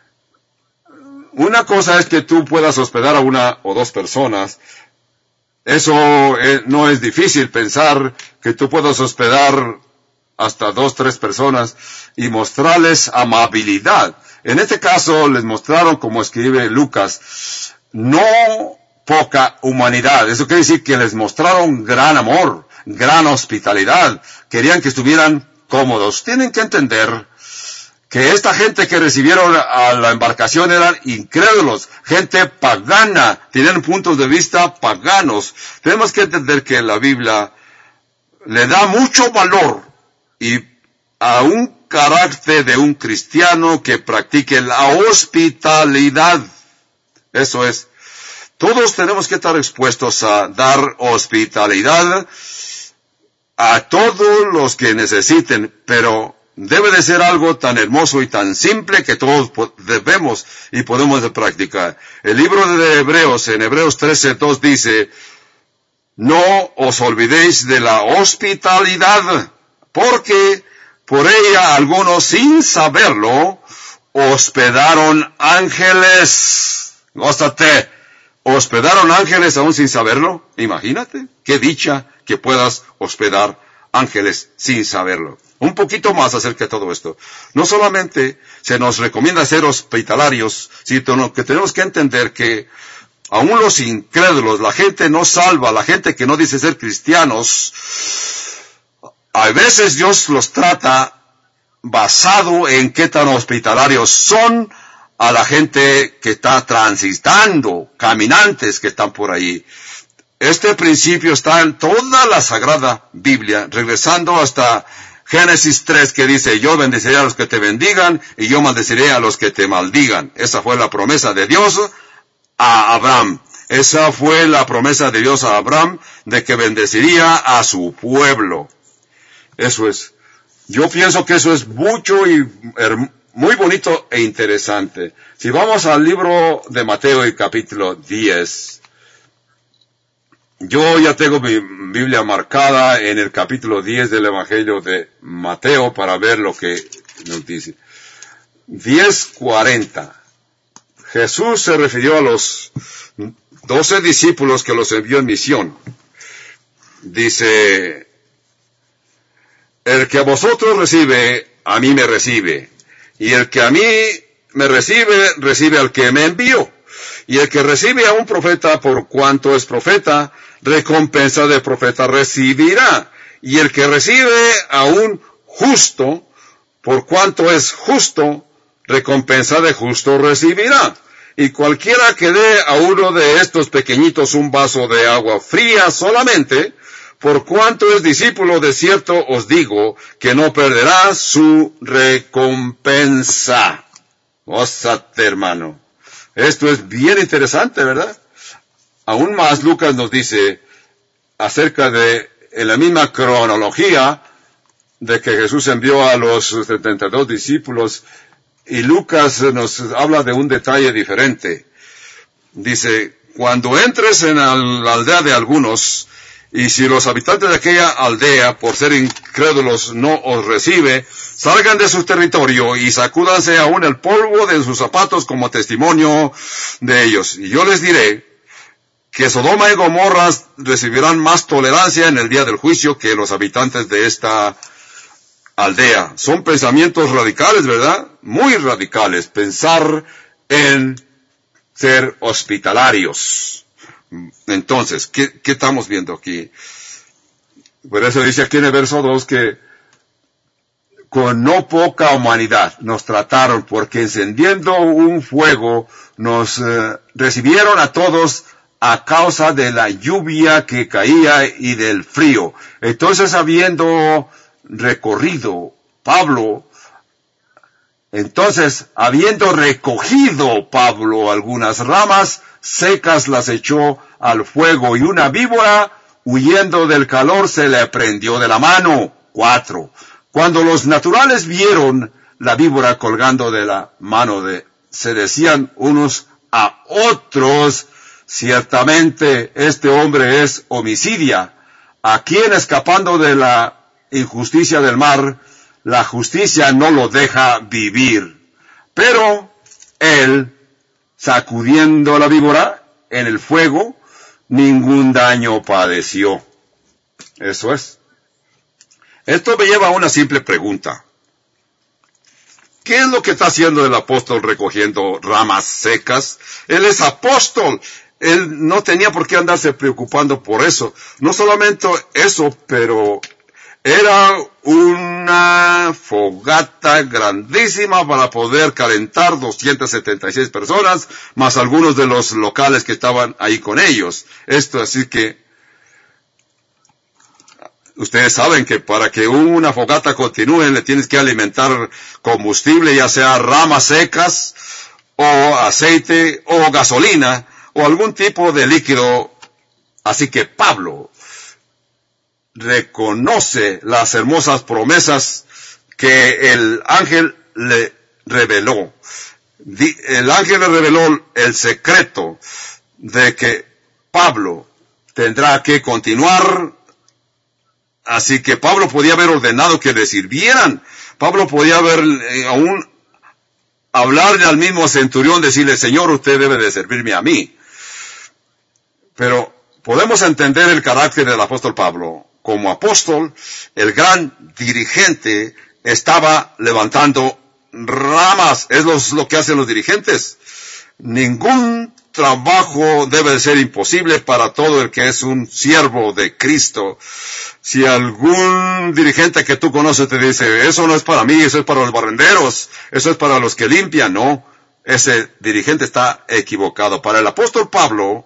Una cosa es que tú puedas hospedar a una o dos personas. Eso no es difícil pensar que tú puedas hospedar hasta 2, 3 personas y mostrarles amabilidad. En este caso les mostraron, como escribe Lucas, no poca humanidad. Eso quiere decir que les mostraron gran amor, gran hospitalidad. Querían que estuvieran cómodos. Tienen que entender que esta gente que recibieron a la embarcación eran incrédulos, gente pagana, tenían puntos de vista paganos. Tenemos que entender que la Biblia le da mucho valor y a un carácter de un cristiano que practique la hospitalidad. Eso es. Todos tenemos que estar expuestos a dar hospitalidad a todos los que necesiten, pero debe de ser algo tan hermoso y tan simple que todos debemos y podemos practicar. El libro de Hebreos, en Hebreos 13:2 dice, no os olvidéis de la hospitalidad, porque por ella algunos sin saberlo hospedaron ángeles. Gózate. ¿Hospedaron ángeles aún sin saberlo? Imagínate, qué dicha que puedas hospedar ángeles sin saberlo. Un poquito más acerca de todo esto. No solamente se nos recomienda ser hospitalarios, sino que tenemos que entender que aún los incrédulos, la gente no salva, la gente que no dice ser cristianos, a veces Dios los trata basado en qué tan hospitalarios son a la gente que está transitando, caminantes que están por ahí. Este principio está en toda la Sagrada Biblia, regresando hasta Génesis 3, que dice, yo bendeciré a los que te bendigan y yo maldeciré a los que te maldigan. Esa fue la promesa de Dios a Abraham. Esa fue la promesa de Dios a Abraham de que bendeciría a su pueblo. Eso es. Yo pienso que eso es mucho y muy bonito e interesante. Si vamos al libro de Mateo y capítulo 10, yo ya tengo mi Biblia marcada en el capítulo 10 del Evangelio de Mateo para ver lo que nos dice. 10:40. Jesús se refirió a los 12 discípulos que los envió en misión. Dice, el que a vosotros recibe, a mí me recibe. Y el que a mí me recibe, recibe al que me envió. Y el que recibe a un profeta por cuanto es profeta, recompensa de profeta recibirá. Y el que recibe a un justo, por cuanto es justo, recompensa de justo recibirá. y cualquiera que dé a uno de estos pequeñitos un vaso de agua fría solamente, por cuanto es discípulo, de cierto os digo que no perderá su recompensa. Ósate, hermano. Esto es bien interesante, ¿verdad? Aún más, Lucas nos dice acerca de, en la misma cronología, de que Jesús envió a los 72 discípulos, y Lucas nos habla de un detalle diferente. Dice, cuando entres en la aldea de algunos, y si los habitantes de aquella aldea, por ser incrédulos, no os recibe, salgan de su territorio y sacúdanse aún el polvo de sus zapatos como testimonio de ellos. Y yo les diré que Sodoma y Gomorra recibirán más tolerancia en el día del juicio que los habitantes de esta aldea. Son pensamientos radicales, ¿verdad? Muy radicales. Pensar en ser hospitalarios. Entonces, ¿qué estamos viendo aquí? Por eso dice aquí en el verso 2 que con no poca humanidad nos trataron, porque encendiendo un fuego nos recibieron a todos a causa de la lluvia que caía y del frío. Entonces, habiendo recogido Pablo algunas ramas secas, las echó al fuego, y una víbora, huyendo del calor, se le prendió de la mano. 4. Cuando los naturales vieron la víbora colgando de la mano se decían unos a otros, ciertamente este hombre es homicida, a quien, escapando de la injusticia del mar, la justicia no lo deja vivir. Pero él, sacudiendo la víbora en el fuego, ningún daño padeció. Eso es. Esto me lleva a una simple pregunta. ¿Qué es lo que está haciendo el apóstol recogiendo ramas secas? Él es apóstol. Él no tenía por qué andarse preocupando por eso. No solamente eso, pero era una fogata grandísima para poder calentar 276 personas, más algunos de los locales que estaban ahí con ellos. Esto, así que ustedes saben que para que una fogata continúe le tienes que alimentar combustible, ya sea ramas secas, o aceite, o gasolina, o algún tipo de líquido. Así que Pablo reconoce las hermosas promesas que el ángel le reveló. El ángel le reveló el secreto de que Pablo tendrá que continuar. Así que Pablo podía haber ordenado que le sirvieran. Pablo podía haber aún hablarle al mismo centurión, decirle, Señor, usted debe de servirme a mí. Pero podemos entender el carácter del apóstol Pablo. Como apóstol, el gran dirigente estaba levantando ramas. Es lo que hacen los dirigentes. Ningún trabajo debe ser imposible para todo el que es un siervo de Cristo. Si algún dirigente que tú conoces te dice, eso no es para mí, eso es para los barrenderos, eso es para los que limpian, no. Ese dirigente está equivocado. Para el apóstol Pablo,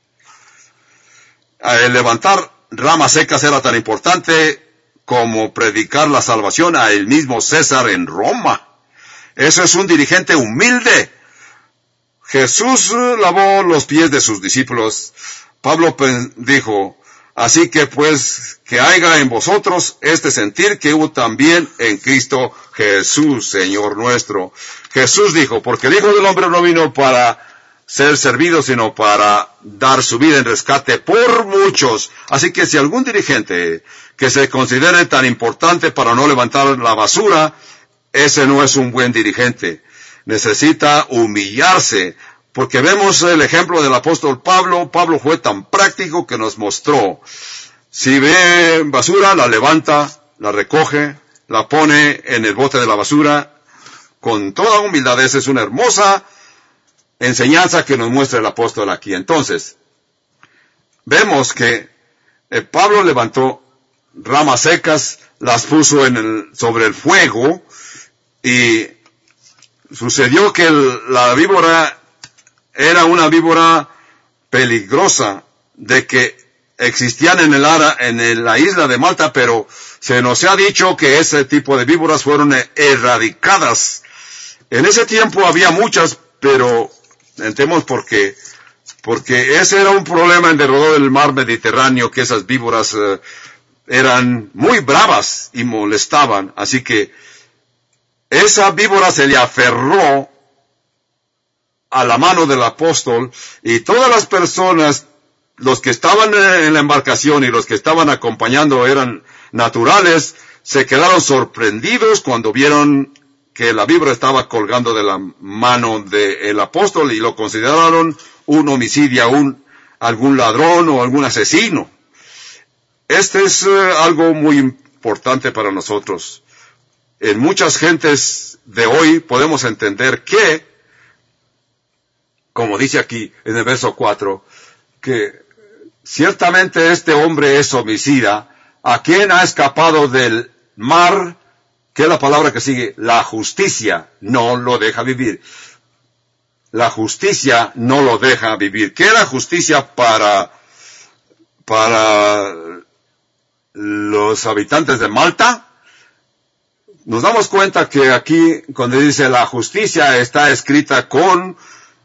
el levantar ramas secas era tan importante como predicar la salvación a el mismo César en Roma. Eso es un dirigente humilde. Jesús lavó los pies de sus discípulos. Pablo dijo, así que pues que haya en vosotros este sentir que hubo también en Cristo Jesús, Señor nuestro. Jesús dijo, porque el Hijo del Hombre no vino para ser servido, sino para dar su vida en rescate por muchos. Así que si algún dirigente que se considere tan importante para no levantar la basura, ese no es un buen dirigente. Necesita humillarse, porque vemos el ejemplo del apóstol Pablo. Pablo fue tan práctico que nos mostró. Si ve basura, la levanta, la recoge, la pone en el bote de la basura, con toda humildad. Esa es una hermosa enseñanza que nos muestra el apóstol aquí. Entonces, vemos que Pablo levantó ramas secas, las puso sobre el fuego, y sucedió que la víbora era una víbora peligrosa, de que existían en la isla de Malta, pero se nos ha dicho que ese tipo de víboras fueron erradicadas. En ese tiempo había muchas, pero entendemos porque ese era un problema en derredor del mar Mediterráneo, que esas víboras eran muy bravas y molestaban. Así que esa víbora se le aferró a la mano del apóstol, y todas las personas, los que estaban en la embarcación y los que estaban acompañando eran naturales, se quedaron sorprendidos cuando vieron que la víbora estaba colgando de la mano del apóstol, y lo consideraron un homicidio, algún ladrón o algún asesino. Este es algo muy importante para nosotros. En muchas gentes de hoy podemos entender que, como dice aquí en el verso 4, que ciertamente este hombre es homicida, a quien ha escapado del mar, que es la palabra que sigue, la justicia no lo deja vivir. La justicia no lo deja vivir. ¿Qué era justicia para los habitantes de Malta? Nos damos cuenta que aquí, cuando dice la justicia, está escrita con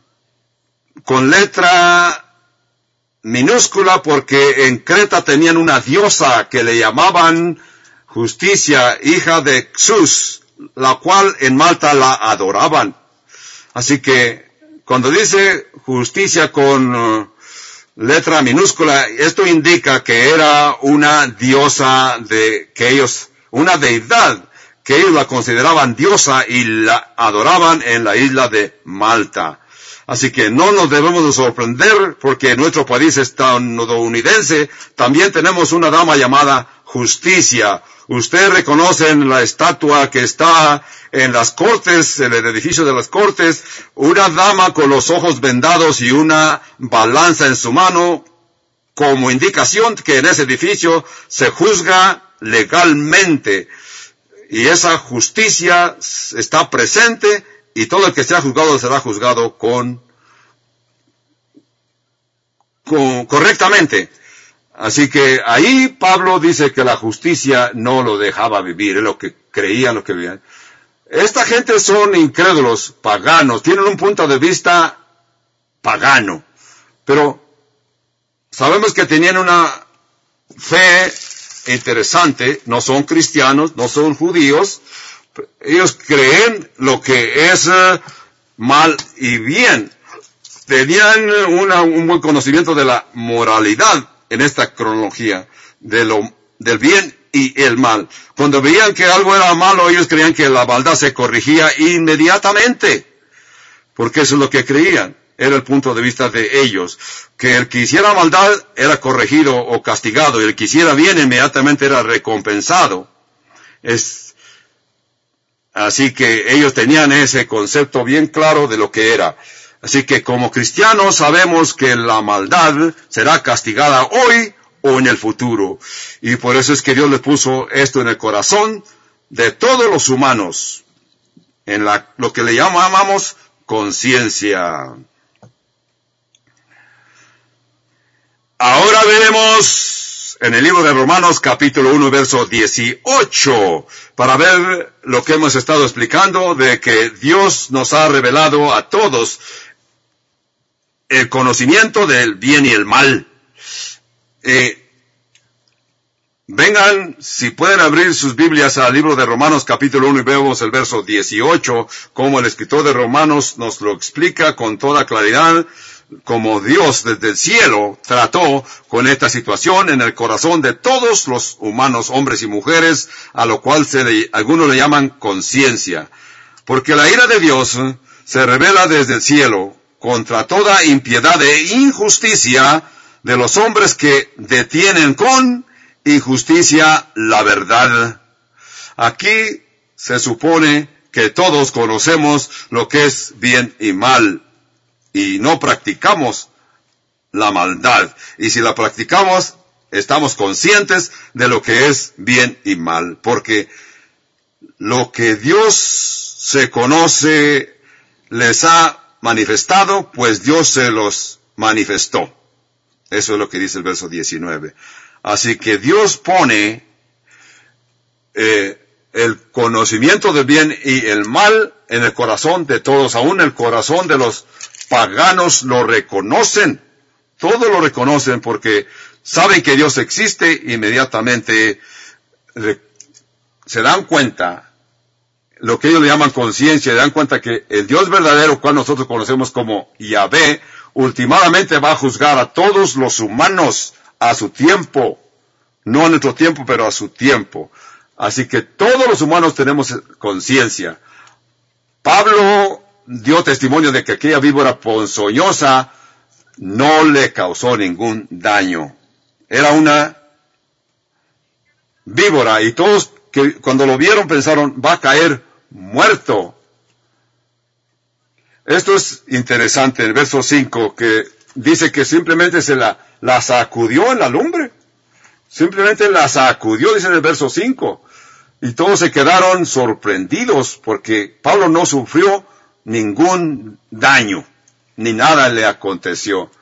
letra minúscula, porque en Creta tenían una diosa que le llamaban Justicia, hija de Zeus, la cual en Malta la adoraban. Así que cuando dice justicia con letra minúscula, esto indica que era una diosa una deidad, que ellos la consideraban diosa y la adoraban en la isla de Malta. Así que no nos debemos de sorprender, porque en nuestro país estadounidense también tenemos una dama llamada Justicia. Ustedes reconocen la estatua que está en las Cortes, en el edificio de las Cortes, una dama con los ojos vendados y una balanza en su mano, como indicación que en ese edificio se juzga legalmente. Y esa justicia está presente, y todo el que sea juzgado será juzgado correctamente. Así que ahí Pablo dice que la justicia no lo dejaba vivir, es lo que creían, lo que veían. Esta gente son incrédulos, paganos, tienen un punto de vista pagano, pero sabemos que tenían una fe interesante, no son cristianos, no son judíos, ellos creen lo que es mal y bien. Tenían un buen conocimiento de la moralidad en esta cronología, del bien y el mal. Cuando veían que algo era malo, ellos creían que la maldad se corrigía inmediatamente, porque eso es lo que creían. Era el punto de vista de ellos, que el que hiciera maldad era corregido o castigado, y el que hiciera bien inmediatamente era recompensado. Así que ellos tenían ese concepto bien claro de lo que era. Así que como cristianos sabemos que la maldad será castigada hoy o en el futuro. Y por eso es que Dios les puso esto en el corazón de todos los humanos, en lo que le llamamos conciencia. Ahora veremos en el libro de Romanos capítulo 1 verso 18, para ver lo que hemos estado explicando, de que Dios nos ha revelado a todos el conocimiento del bien y el mal. Vengan, si pueden abrir sus Biblias al libro de Romanos capítulo 1 y vemos el verso 18, como el escritor de Romanos nos lo explica con toda claridad, como Dios desde el cielo trató con esta situación en el corazón de todos los humanos, hombres y mujeres, a lo cual algunos le llaman conciencia. Porque la ira de Dios se revela desde el cielo contra toda impiedad e injusticia de los hombres que detienen con injusticia la verdad. Aquí se supone que todos conocemos lo que es bien y mal, y no practicamos la maldad. Y si la practicamos, estamos conscientes de lo que es bien y mal, porque lo que Dios se conoce les ha manifestado, pues Dios se los manifestó. Eso es lo que dice el verso 19. Así que Dios pone el conocimiento del bien y el mal en el corazón de todos, aún el corazón de los paganos lo reconocen. Todos lo reconocen porque saben que Dios existe, inmediatamente se dan cuenta, lo que ellos le llaman conciencia, se dan cuenta que el Dios verdadero, cual nosotros conocemos como Yahvé, últimamente va a juzgar a todos los humanos a su tiempo, no a nuestro tiempo, pero a su tiempo. Así que todos los humanos tenemos conciencia. Pablo dio testimonio de que aquella víbora ponzoñosa no le causó ningún daño. Era una víbora y todos que cuando lo vieron pensaron, va a caer muerto. Esto es interesante, el verso 5, que dice que simplemente se la sacudió en la lumbre. Simplemente la sacudió, dice en el verso 5. Y todos se quedaron sorprendidos porque Pablo no sufrió ningún daño, ni nada le aconteció.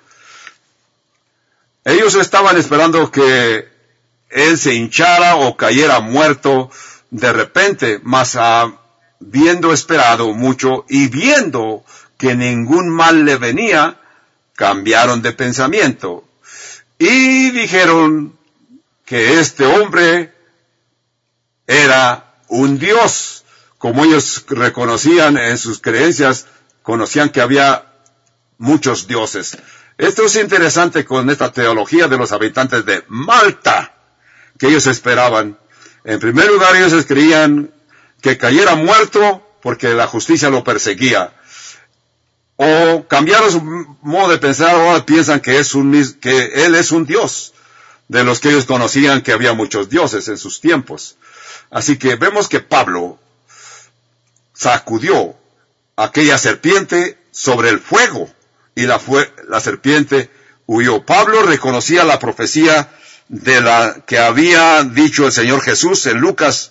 Ellos estaban esperando que él se hinchara o cayera muerto de repente, mas habiendo esperado mucho y viendo que ningún mal le venía, cambiaron de pensamiento y dijeron que este hombre era un dios. Como ellos reconocían en sus creencias, conocían que había muchos dioses. Esto es interesante con esta teología de los habitantes de Malta, que ellos esperaban. En primer lugar, ellos creían que cayera muerto porque la justicia lo perseguía. O cambiaron su modo de pensar, ahora piensan que él es un dios, de los que ellos conocían que había muchos dioses en sus tiempos. Así que vemos que Pablo sacudió aquella serpiente sobre el fuego y la serpiente huyó. Pablo reconocía la profecía de la que había dicho el Señor Jesús en Lucas.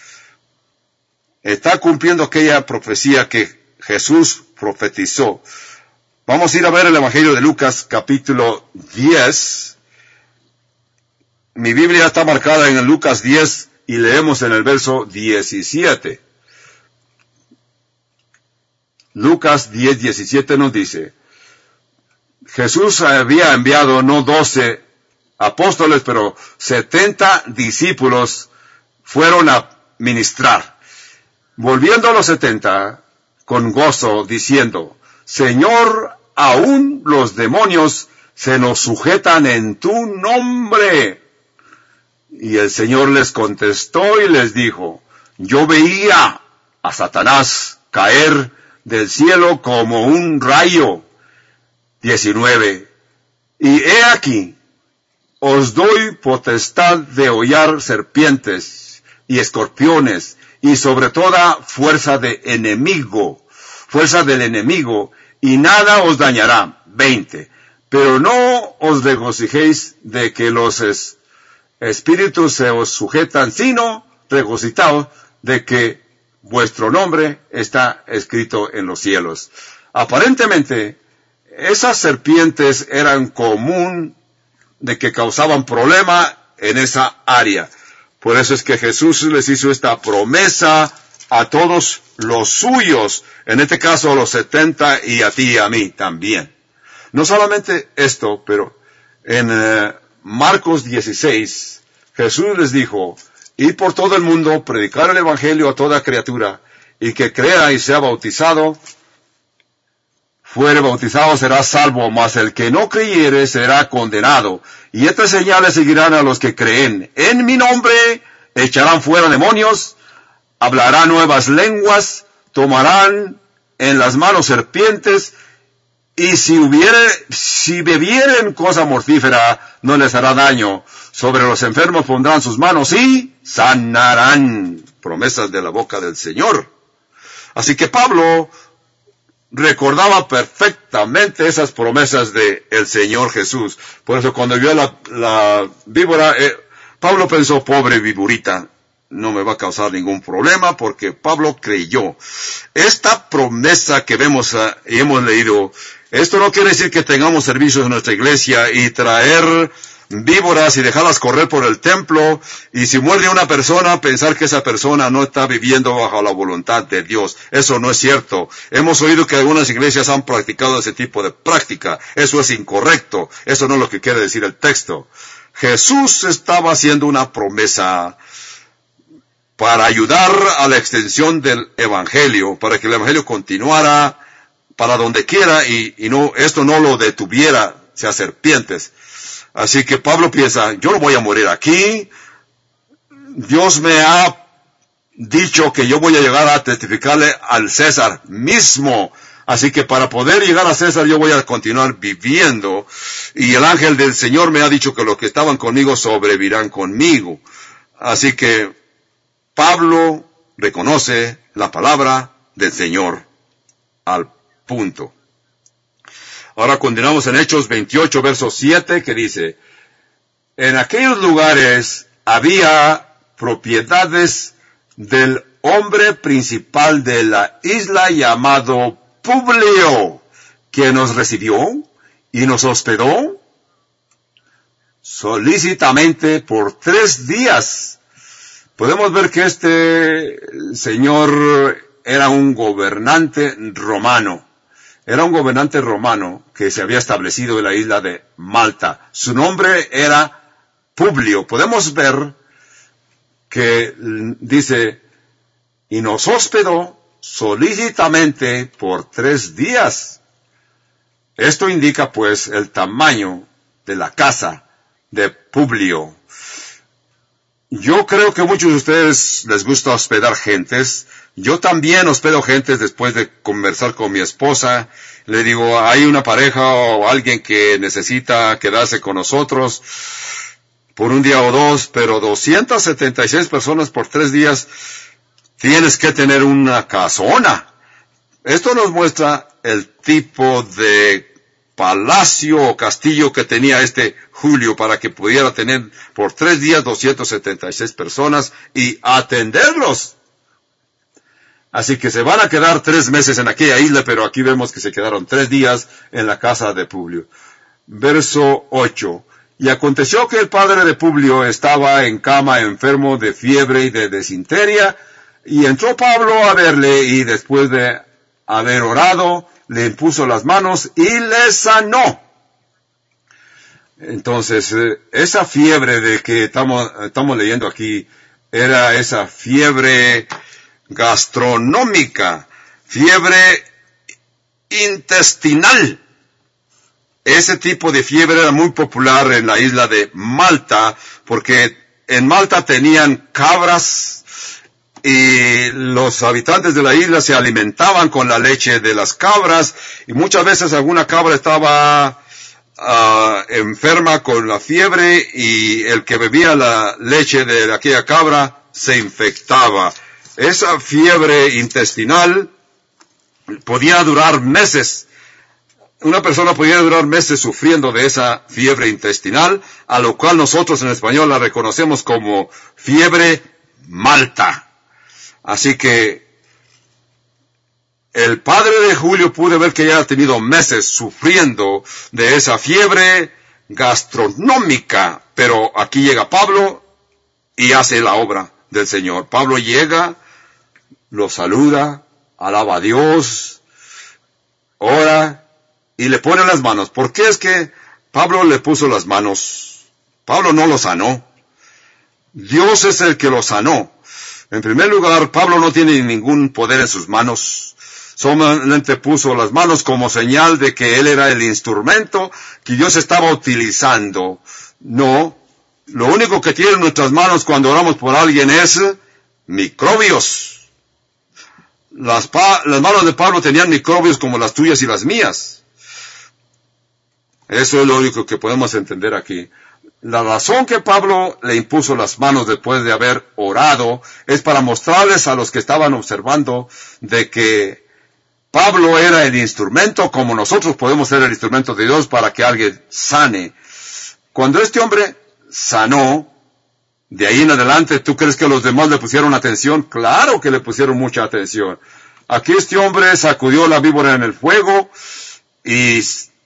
Está cumpliendo aquella profecía que Jesús profetizó. Vamos a ir a ver el Evangelio de Lucas, capítulo 10. Mi Biblia está marcada en el Lucas 10 y leemos en el verso 17. Lucas 10, 17 nos dice, Jesús había enviado no 12 apóstoles, pero 70 discípulos fueron a ministrar. Volviendo a los 70, con gozo, diciendo, Señor, aún los demonios se nos sujetan en tu nombre. Y el Señor les contestó y les dijo, yo veía a Satanás caer del cielo como un rayo. 19. Y he aquí, os doy potestad de hollar serpientes y escorpiones y sobre toda fuerza del enemigo, y nada os dañará. 20. Pero no os regocijéis de que los espíritus se os sujetan, sino regocijaos de que vuestro nombre está escrito en los cielos. Aparentemente, esas serpientes eran común de que causaban problema en esa área. Por eso es que Jesús les hizo esta promesa a todos los suyos, en este caso a los 70 y a ti y a mí también. No solamente esto, pero en Marcos 16, Jesús les dijo, id por todo el mundo, predicar el evangelio a toda criatura, y que crea y sea bautizado, fuere bautizado será salvo, mas el que no creyere será condenado. Y estas señales seguirán a los que creen. En mi nombre echarán fuera demonios, hablarán nuevas lenguas, tomarán en las manos serpientes, y si bebieren cosa mortífera, no les hará daño. Sobre los enfermos pondrán sus manos y sanarán. Promesas de la boca del Señor. Así que Pablo recordaba perfectamente esas promesas del Señor Jesús. Por eso cuando vio la víbora, Pablo pensó, pobre viborita, no me va a causar ningún problema porque Pablo creyó. Esta promesa que vemos y hemos leído, esto no quiere decir que tengamos servicios en nuestra iglesia y traer víboras y dejarlas correr por el templo, y si muerde una persona, pensar que esa persona no está viviendo bajo la voluntad de Dios. Eso no es cierto. Hemos oído que algunas iglesias han practicado ese tipo de práctica. Eso es incorrecto. Eso no es lo que quiere decir el texto. Jesús estaba haciendo una promesa para ayudar a la extensión del evangelio, para que el evangelio continuara para donde quiera y no, esto no lo detuviera, sea serpientes. Así que Pablo piensa, yo no voy a morir aquí. Dios me ha dicho que yo voy a llegar a testificarle al César mismo. Así que para poder llegar a César yo voy a continuar viviendo. Y el ángel del Señor me ha dicho que los que estaban conmigo sobrevivirán conmigo. Así que Pablo reconoce la palabra del Señor al punto. Ahora continuamos en Hechos 28, verso 7, que dice, en aquellos lugares había propiedades del hombre principal de la isla llamado Publio, que nos recibió y nos hospedó solícitamente por 3 días. Podemos ver que este señor era un gobernante romano. Era un gobernante romano que se había establecido en la isla de Malta. Su nombre era Publio. Podemos ver que dice, y nos hospedó solícitamente por 3 días. Esto indica pues el tamaño de la casa de Publio. Yo creo que a muchos de ustedes les gusta hospedar gentes. Yo también hospedo gentes después de conversar con mi esposa. Le digo, hay una pareja o alguien que necesita quedarse con nosotros por un día o 2, pero 276 personas por 3 días, tienes que tener una casona. Esto nos muestra el tipo de palacio o castillo que tenía este Julio para que pudiera tener por 3 días 276 personas y atenderlos. Así que se van a quedar 3 meses en aquella isla, pero aquí vemos que se quedaron 3 días en la casa de Publio. Verso 8. Y aconteció que el padre de Publio estaba en cama enfermo de fiebre y de desinteria, y entró Pablo a verle, y después de haber orado, le impuso las manos y le sanó. Entonces, esa fiebre de que estamos leyendo aquí, era esa fiebre gastronómica, fiebre intestinal. Ese tipo de fiebre era muy popular en la isla de Malta, porque en Malta tenían cabras y los habitantes de la isla se alimentaban con la leche de las cabras, y muchas veces alguna cabra estaba enferma con la fiebre y el que bebía la leche de aquella cabra se infectaba. Esa fiebre intestinal podía durar meses. Una persona podía durar meses sufriendo de esa fiebre intestinal, a lo cual nosotros en español la reconocemos como fiebre Malta. Así que el padre de Julio pudo ver que ya ha tenido meses sufriendo de esa fiebre gastronómica, pero aquí llega Pablo y hace la obra del Señor. Pablo llega, lo saluda, alaba a Dios, ora y le pone las manos. ¿Por qué es que Pablo le puso las manos? Pablo no lo sanó. Dios es el que lo sanó. En primer lugar, Pablo no tiene ningún poder en sus manos. Solamente puso las manos como señal de que él era el instrumento que Dios estaba utilizando. No, lo único que tienen nuestras manos cuando oramos por alguien es microbios. Las manos de Pablo tenían microbios como las tuyas y las mías. Eso es lo único que podemos entender aquí. La razón que Pablo le impuso las manos después de haber orado es para mostrarles a los que estaban observando de que Pablo era el instrumento, como nosotros podemos ser el instrumento de Dios para que alguien sane. Cuando este hombre sanó, De ahí en adelante, ¿tú crees que los demás le pusieron atención? Claro que le pusieron mucha atención. Aquí este hombre sacudió la víbora en el fuego y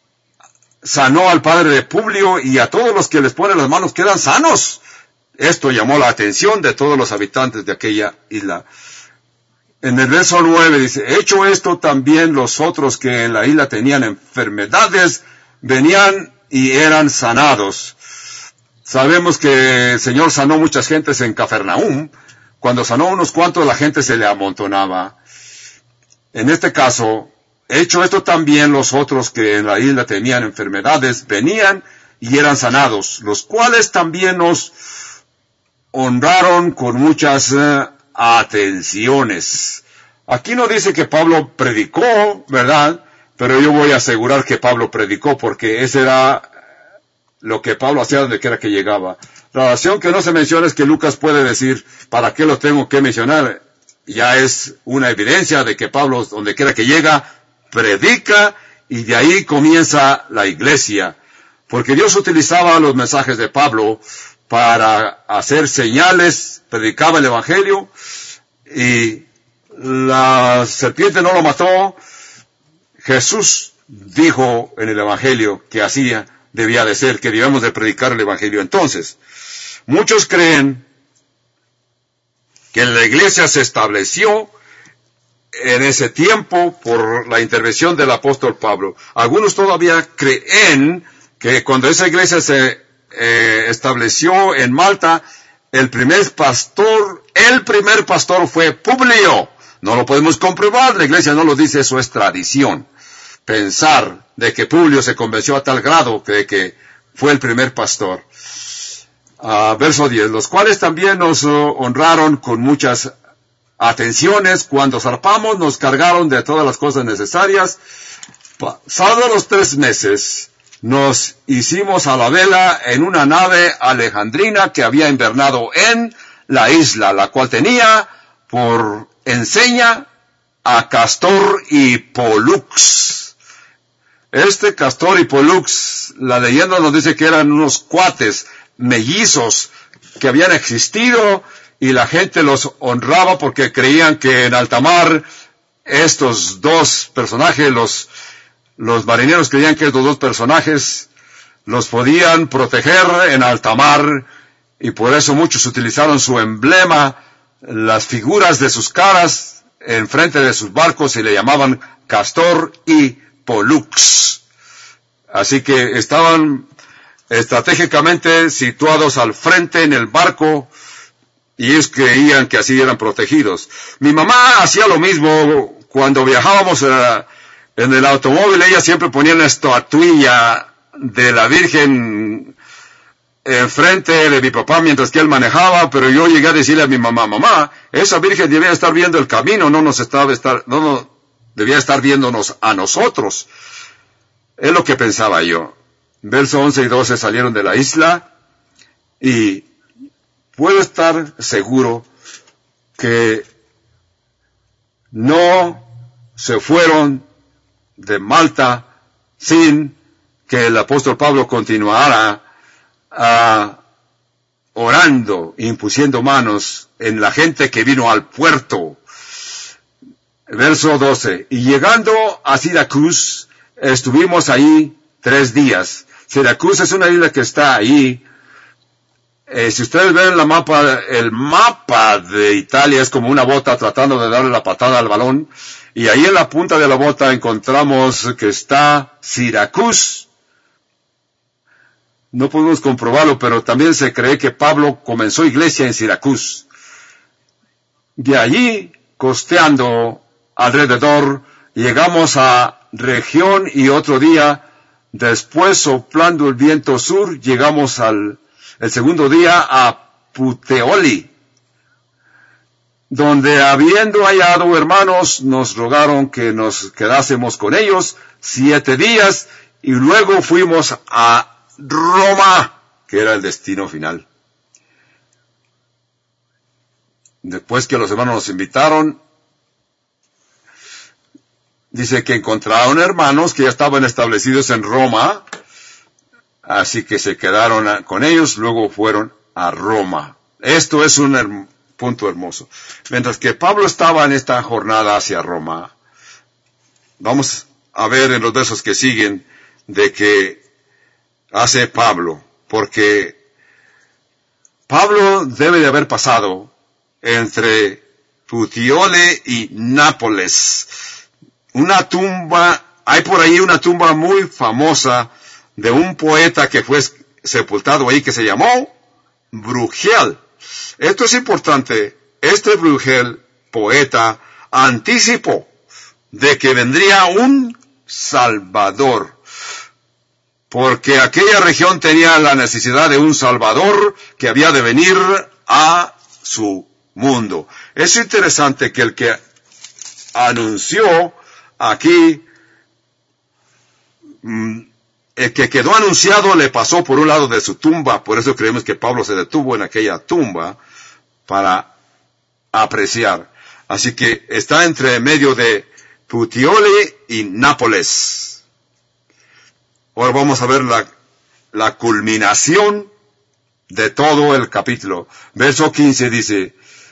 sanó al padre de Publio, y a todos los que les ponen las manos quedan sanos. Esto llamó la atención de todos los habitantes de aquella isla. En el verso 9 dice, hecho esto, también los otros que en la isla tenían enfermedades venían y eran sanados. Sabemos que el Señor sanó muchas gentes en Cafarnaúm. Cuando sanó unos cuantos, la gente se le amontonaba. En este caso, hecho esto, también los otros que en la isla tenían enfermedades venían y eran sanados, los cuales también nos honraron con muchas atenciones. Aquí no dice que Pablo predicó, ¿verdad? Pero yo voy a asegurar que Pablo predicó, porque ese era lo que Pablo hacía donde quiera que llegaba. La oración que no se menciona es que Lucas puede decir, ¿para qué lo tengo que mencionar? Ya es una evidencia de que Pablo, donde quiera que llega, predica, y de ahí comienza la iglesia. Porque Dios utilizaba los mensajes de Pablo para hacer señales, predicaba el evangelio, y la serpiente no lo mató. Jesús dijo en el evangelio que así debía de ser, que debíamos de predicar el evangelio. Entonces, muchos creen que la iglesia se estableció en ese tiempo por la intervención del apóstol Pablo. Algunos todavía creen que cuando esa iglesia se estableció en Malta, el primer pastor fue Publio. No lo podemos comprobar, la iglesia no lo dice, eso es tradición. Pensar de que Publio se convenció a tal grado de que fue el primer pastor. Verso 10, los cuales también nos honraron con muchas atenciones. Cuando zarpamos, nos cargaron de todas las cosas necesarias. Pasados los 3 meses, nos hicimos a la vela en una nave alejandrina que había invernado en la isla, la cual tenía por enseña a Castor y Pólux. Este Castor y Pólux, la leyenda nos dice que eran unos cuates mellizos que habían existido, y la gente los honraba porque creían que en alta mar estos dos personajes, los marineros creían que estos dos personajes los podían proteger en alta mar, y por eso muchos utilizaron su emblema, las figuras de sus caras en frente de sus barcos, y le llamaban Castor y Pólux. Así que estaban estratégicamente situados al frente en el barco, y ellos creían que así eran protegidos. Mi mamá hacía lo mismo cuando viajábamos en el automóvil. Ella siempre ponía una estatuilla de la Virgen enfrente de mi papá mientras que él manejaba, pero yo llegué a decirle a mi mamá, mamá, esa Virgen debía estar viendo el camino, no debía estar viéndonos a nosotros. Es lo que pensaba yo. Verso 11 y 12 salieron de la isla, y puedo estar seguro que no se fueron de Malta sin que el apóstol Pablo continuara orando, impusiendo manos en la gente que vino al puerto. Verso 12, y llegando a Syracuse, estuvimos ahí 3 días. Syracuse es una isla que está ahí. Si ustedes ven el mapa de Italia es como una bota tratando de darle la patada al balón, y ahí en la punta de la bota encontramos que está Syracuse. No podemos comprobarlo, pero también se cree que Pablo comenzó iglesia en Syracuse. De allí, costeando alrededor, llegamos a Región, y otro día, después soplando el viento sur, llegamos el segundo día a Puteoli, donde habiendo hallado hermanos, nos rogaron que nos quedásemos con ellos 7 días, y luego fuimos a Roma, que era el destino final. Después que los hermanos nos invitaron, dice que encontraron hermanos que ya estaban establecidos en Roma, así que se quedaron con ellos, luego fueron a Roma. Esto es un punto hermoso. Mientras que Pablo estaba en esta jornada hacia Roma, vamos a ver en los versos que siguen de que hace Pablo, porque Pablo debe de haber pasado entre Puteoli y Nápoles. Una tumba, hay por ahí una tumba muy famosa de un poeta que fue sepultado ahí que se llamó Bruegel. Esto es importante. Este Bruegel, poeta, anticipó de que vendría un Salvador, porque aquella región tenía la necesidad de un Salvador que había de venir a su mundo. Es interesante que el que anunció aquí, el que quedó anunciado le pasó por un lado de su tumba, por eso creemos que Pablo se detuvo en aquella tumba para apreciar. Así que está entre medio de Puteoli y Nápoles. Ahora vamos a ver la culminación de todo el capítulo. Verso 15 dice,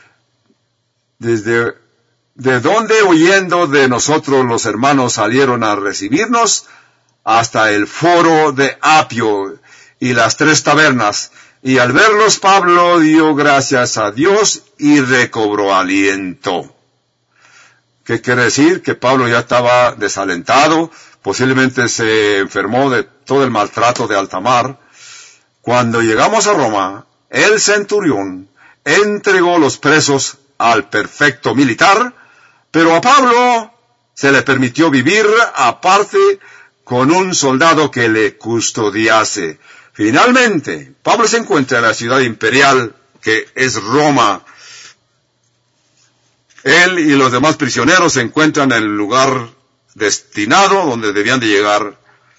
¿de dónde huyendo de nosotros los hermanos salieron a recibirnos? Hasta el foro de Apio y las 3 tabernas. Y al verlos Pablo dio gracias a Dios y recobró aliento. ¿Qué quiere decir? Que Pablo ya estaba desalentado, posiblemente se enfermó de todo el maltrato de alta mar. Cuando llegamos a Roma, el centurión entregó los presos al prefecto militar, pero a Pablo se le permitió vivir aparte con un soldado que le custodiase. Finalmente, Pablo se encuentra en la ciudad imperial, que es Roma. Él y los demás prisioneros se encuentran en el lugar destinado donde debían de llegar.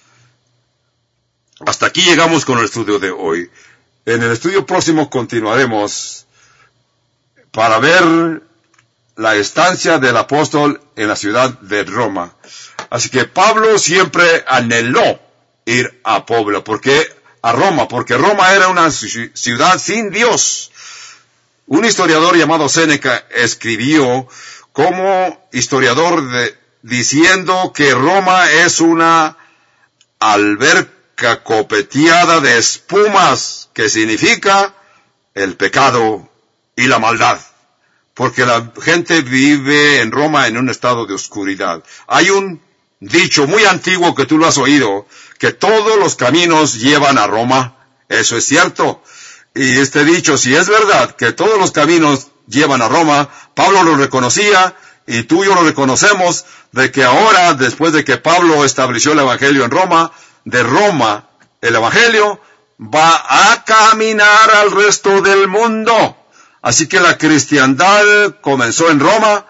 Hasta aquí llegamos con el estudio de hoy. En el estudio próximo continuaremos para ver la estancia del apóstol en la ciudad de Roma. Así que Pablo siempre anheló ir a Roma, porque Roma era una ciudad sin Dios. Un historiador llamado Séneca escribió como historiador diciendo que Roma es una alberca copeteada de espumas, que significa el pecado y la maldad. Porque la gente vive en Roma en un estado de oscuridad. Hay un dicho muy antiguo que tú lo has oído, que todos los caminos llevan a Roma. Eso es cierto. Y este dicho, si es verdad que todos los caminos llevan a Roma, Pablo lo reconocía, y tú y yo lo reconocemos, de que ahora, después de que Pablo estableció el Evangelio en Roma, de Roma, el Evangelio va a caminar al resto del mundo. Así que la cristiandad comenzó en Roma,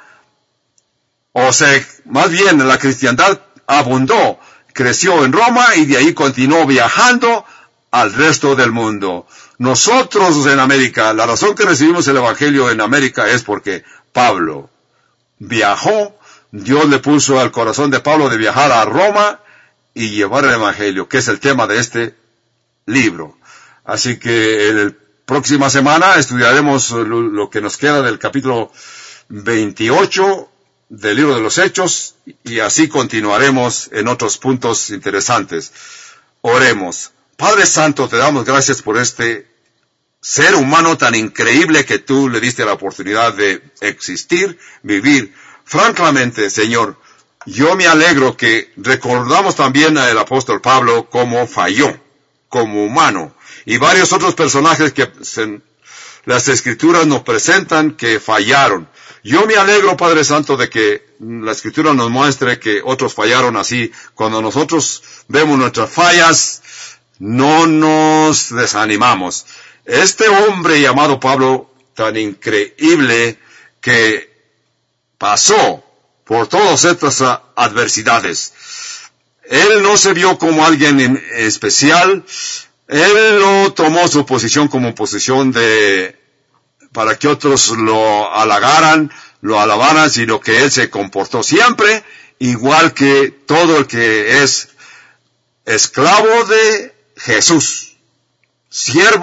más bien la cristiandad abundó, creció en Roma y de ahí continuó viajando al resto del mundo. Nosotros en América, la razón que recibimos el Evangelio en América es porque Pablo viajó, Dios le puso al corazón de Pablo de viajar a Roma y llevar el Evangelio, que es el tema de este libro. Así que en la próxima semana estudiaremos lo que nos queda del capítulo 28 del libro de los Hechos, y así continuaremos en otros puntos interesantes. Oremos. Padre Santo, te damos gracias por este ser humano tan increíble que tú le diste la oportunidad de existir, vivir. Francamente, Señor, yo me alegro que recordamos también al apóstol Pablo cómo falló, como humano, y varios otros personajes que las Escrituras nos presentan que fallaron. Yo me alegro, Padre Santo, de que la Escritura nos muestre que otros fallaron así. Cuando nosotros vemos nuestras fallas, no nos desanimamos. Este hombre llamado Pablo, tan increíble, que pasó por todas estas adversidades. Él no se vio como alguien especial. Él no tomó su posición como posición para que otros lo halagaran, lo alabaran, sino que él se comportó siempre igual que todo el que es esclavo de Jesús, siervo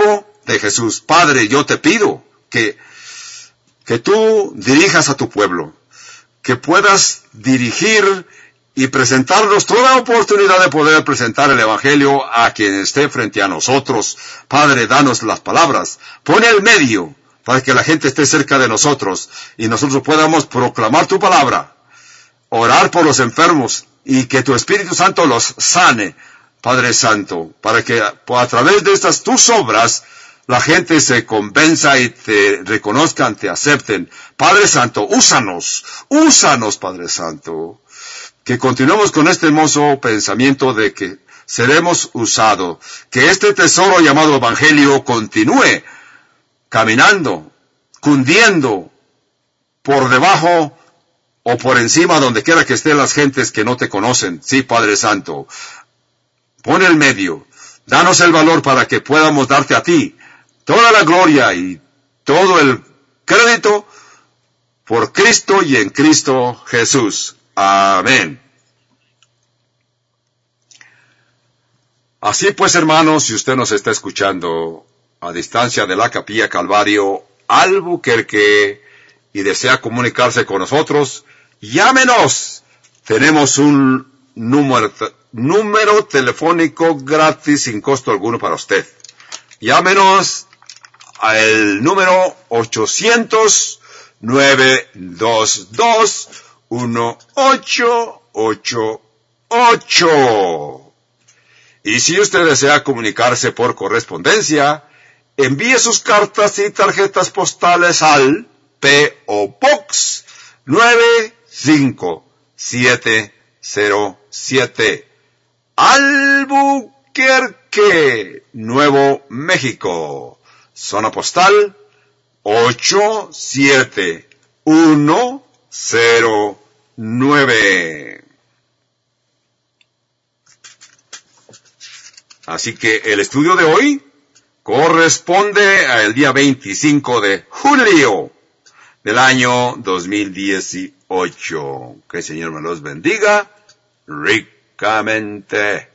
de Jesús. Padre, yo te pido que tú dirijas a tu pueblo, que puedas dirigir y presentarnos toda oportunidad de poder presentar el Evangelio a quien esté frente a nosotros. Padre, danos las palabras, pon el medio para que la gente esté cerca de nosotros y nosotros podamos proclamar tu palabra, orar por los enfermos y que tu Espíritu Santo los sane, Padre Santo, para que a través de estas tus obras la gente se convenza y te reconozcan, te acepten. Padre Santo, úsanos, Padre Santo. Que continuemos con este hermoso pensamiento de que seremos usados. Que este tesoro llamado Evangelio continúe caminando, cundiendo por debajo o por encima donde quiera que estén las gentes que no te conocen. Sí, Padre Santo. Pon el medio. Danos el valor para que podamos darte a ti toda la gloria y todo el crédito por Cristo y en Cristo Jesús. Amén. Así pues, hermanos, si usted nos está escuchando a distancia de la Capilla Calvario, Albuquerque, y desea comunicarse con nosotros, llámenos. Tenemos un número telefónico gratis sin costo alguno para usted. Llámenos al número 800-922-1888. Y si usted desea comunicarse por correspondencia, envíe sus cartas y tarjetas postales al P.O. Box 95707, Albuquerque, Nuevo México. Zona postal 87109. Así que el estudio de hoy corresponde al día 25 de julio del año 2018. Que el Señor me los bendiga ricamente.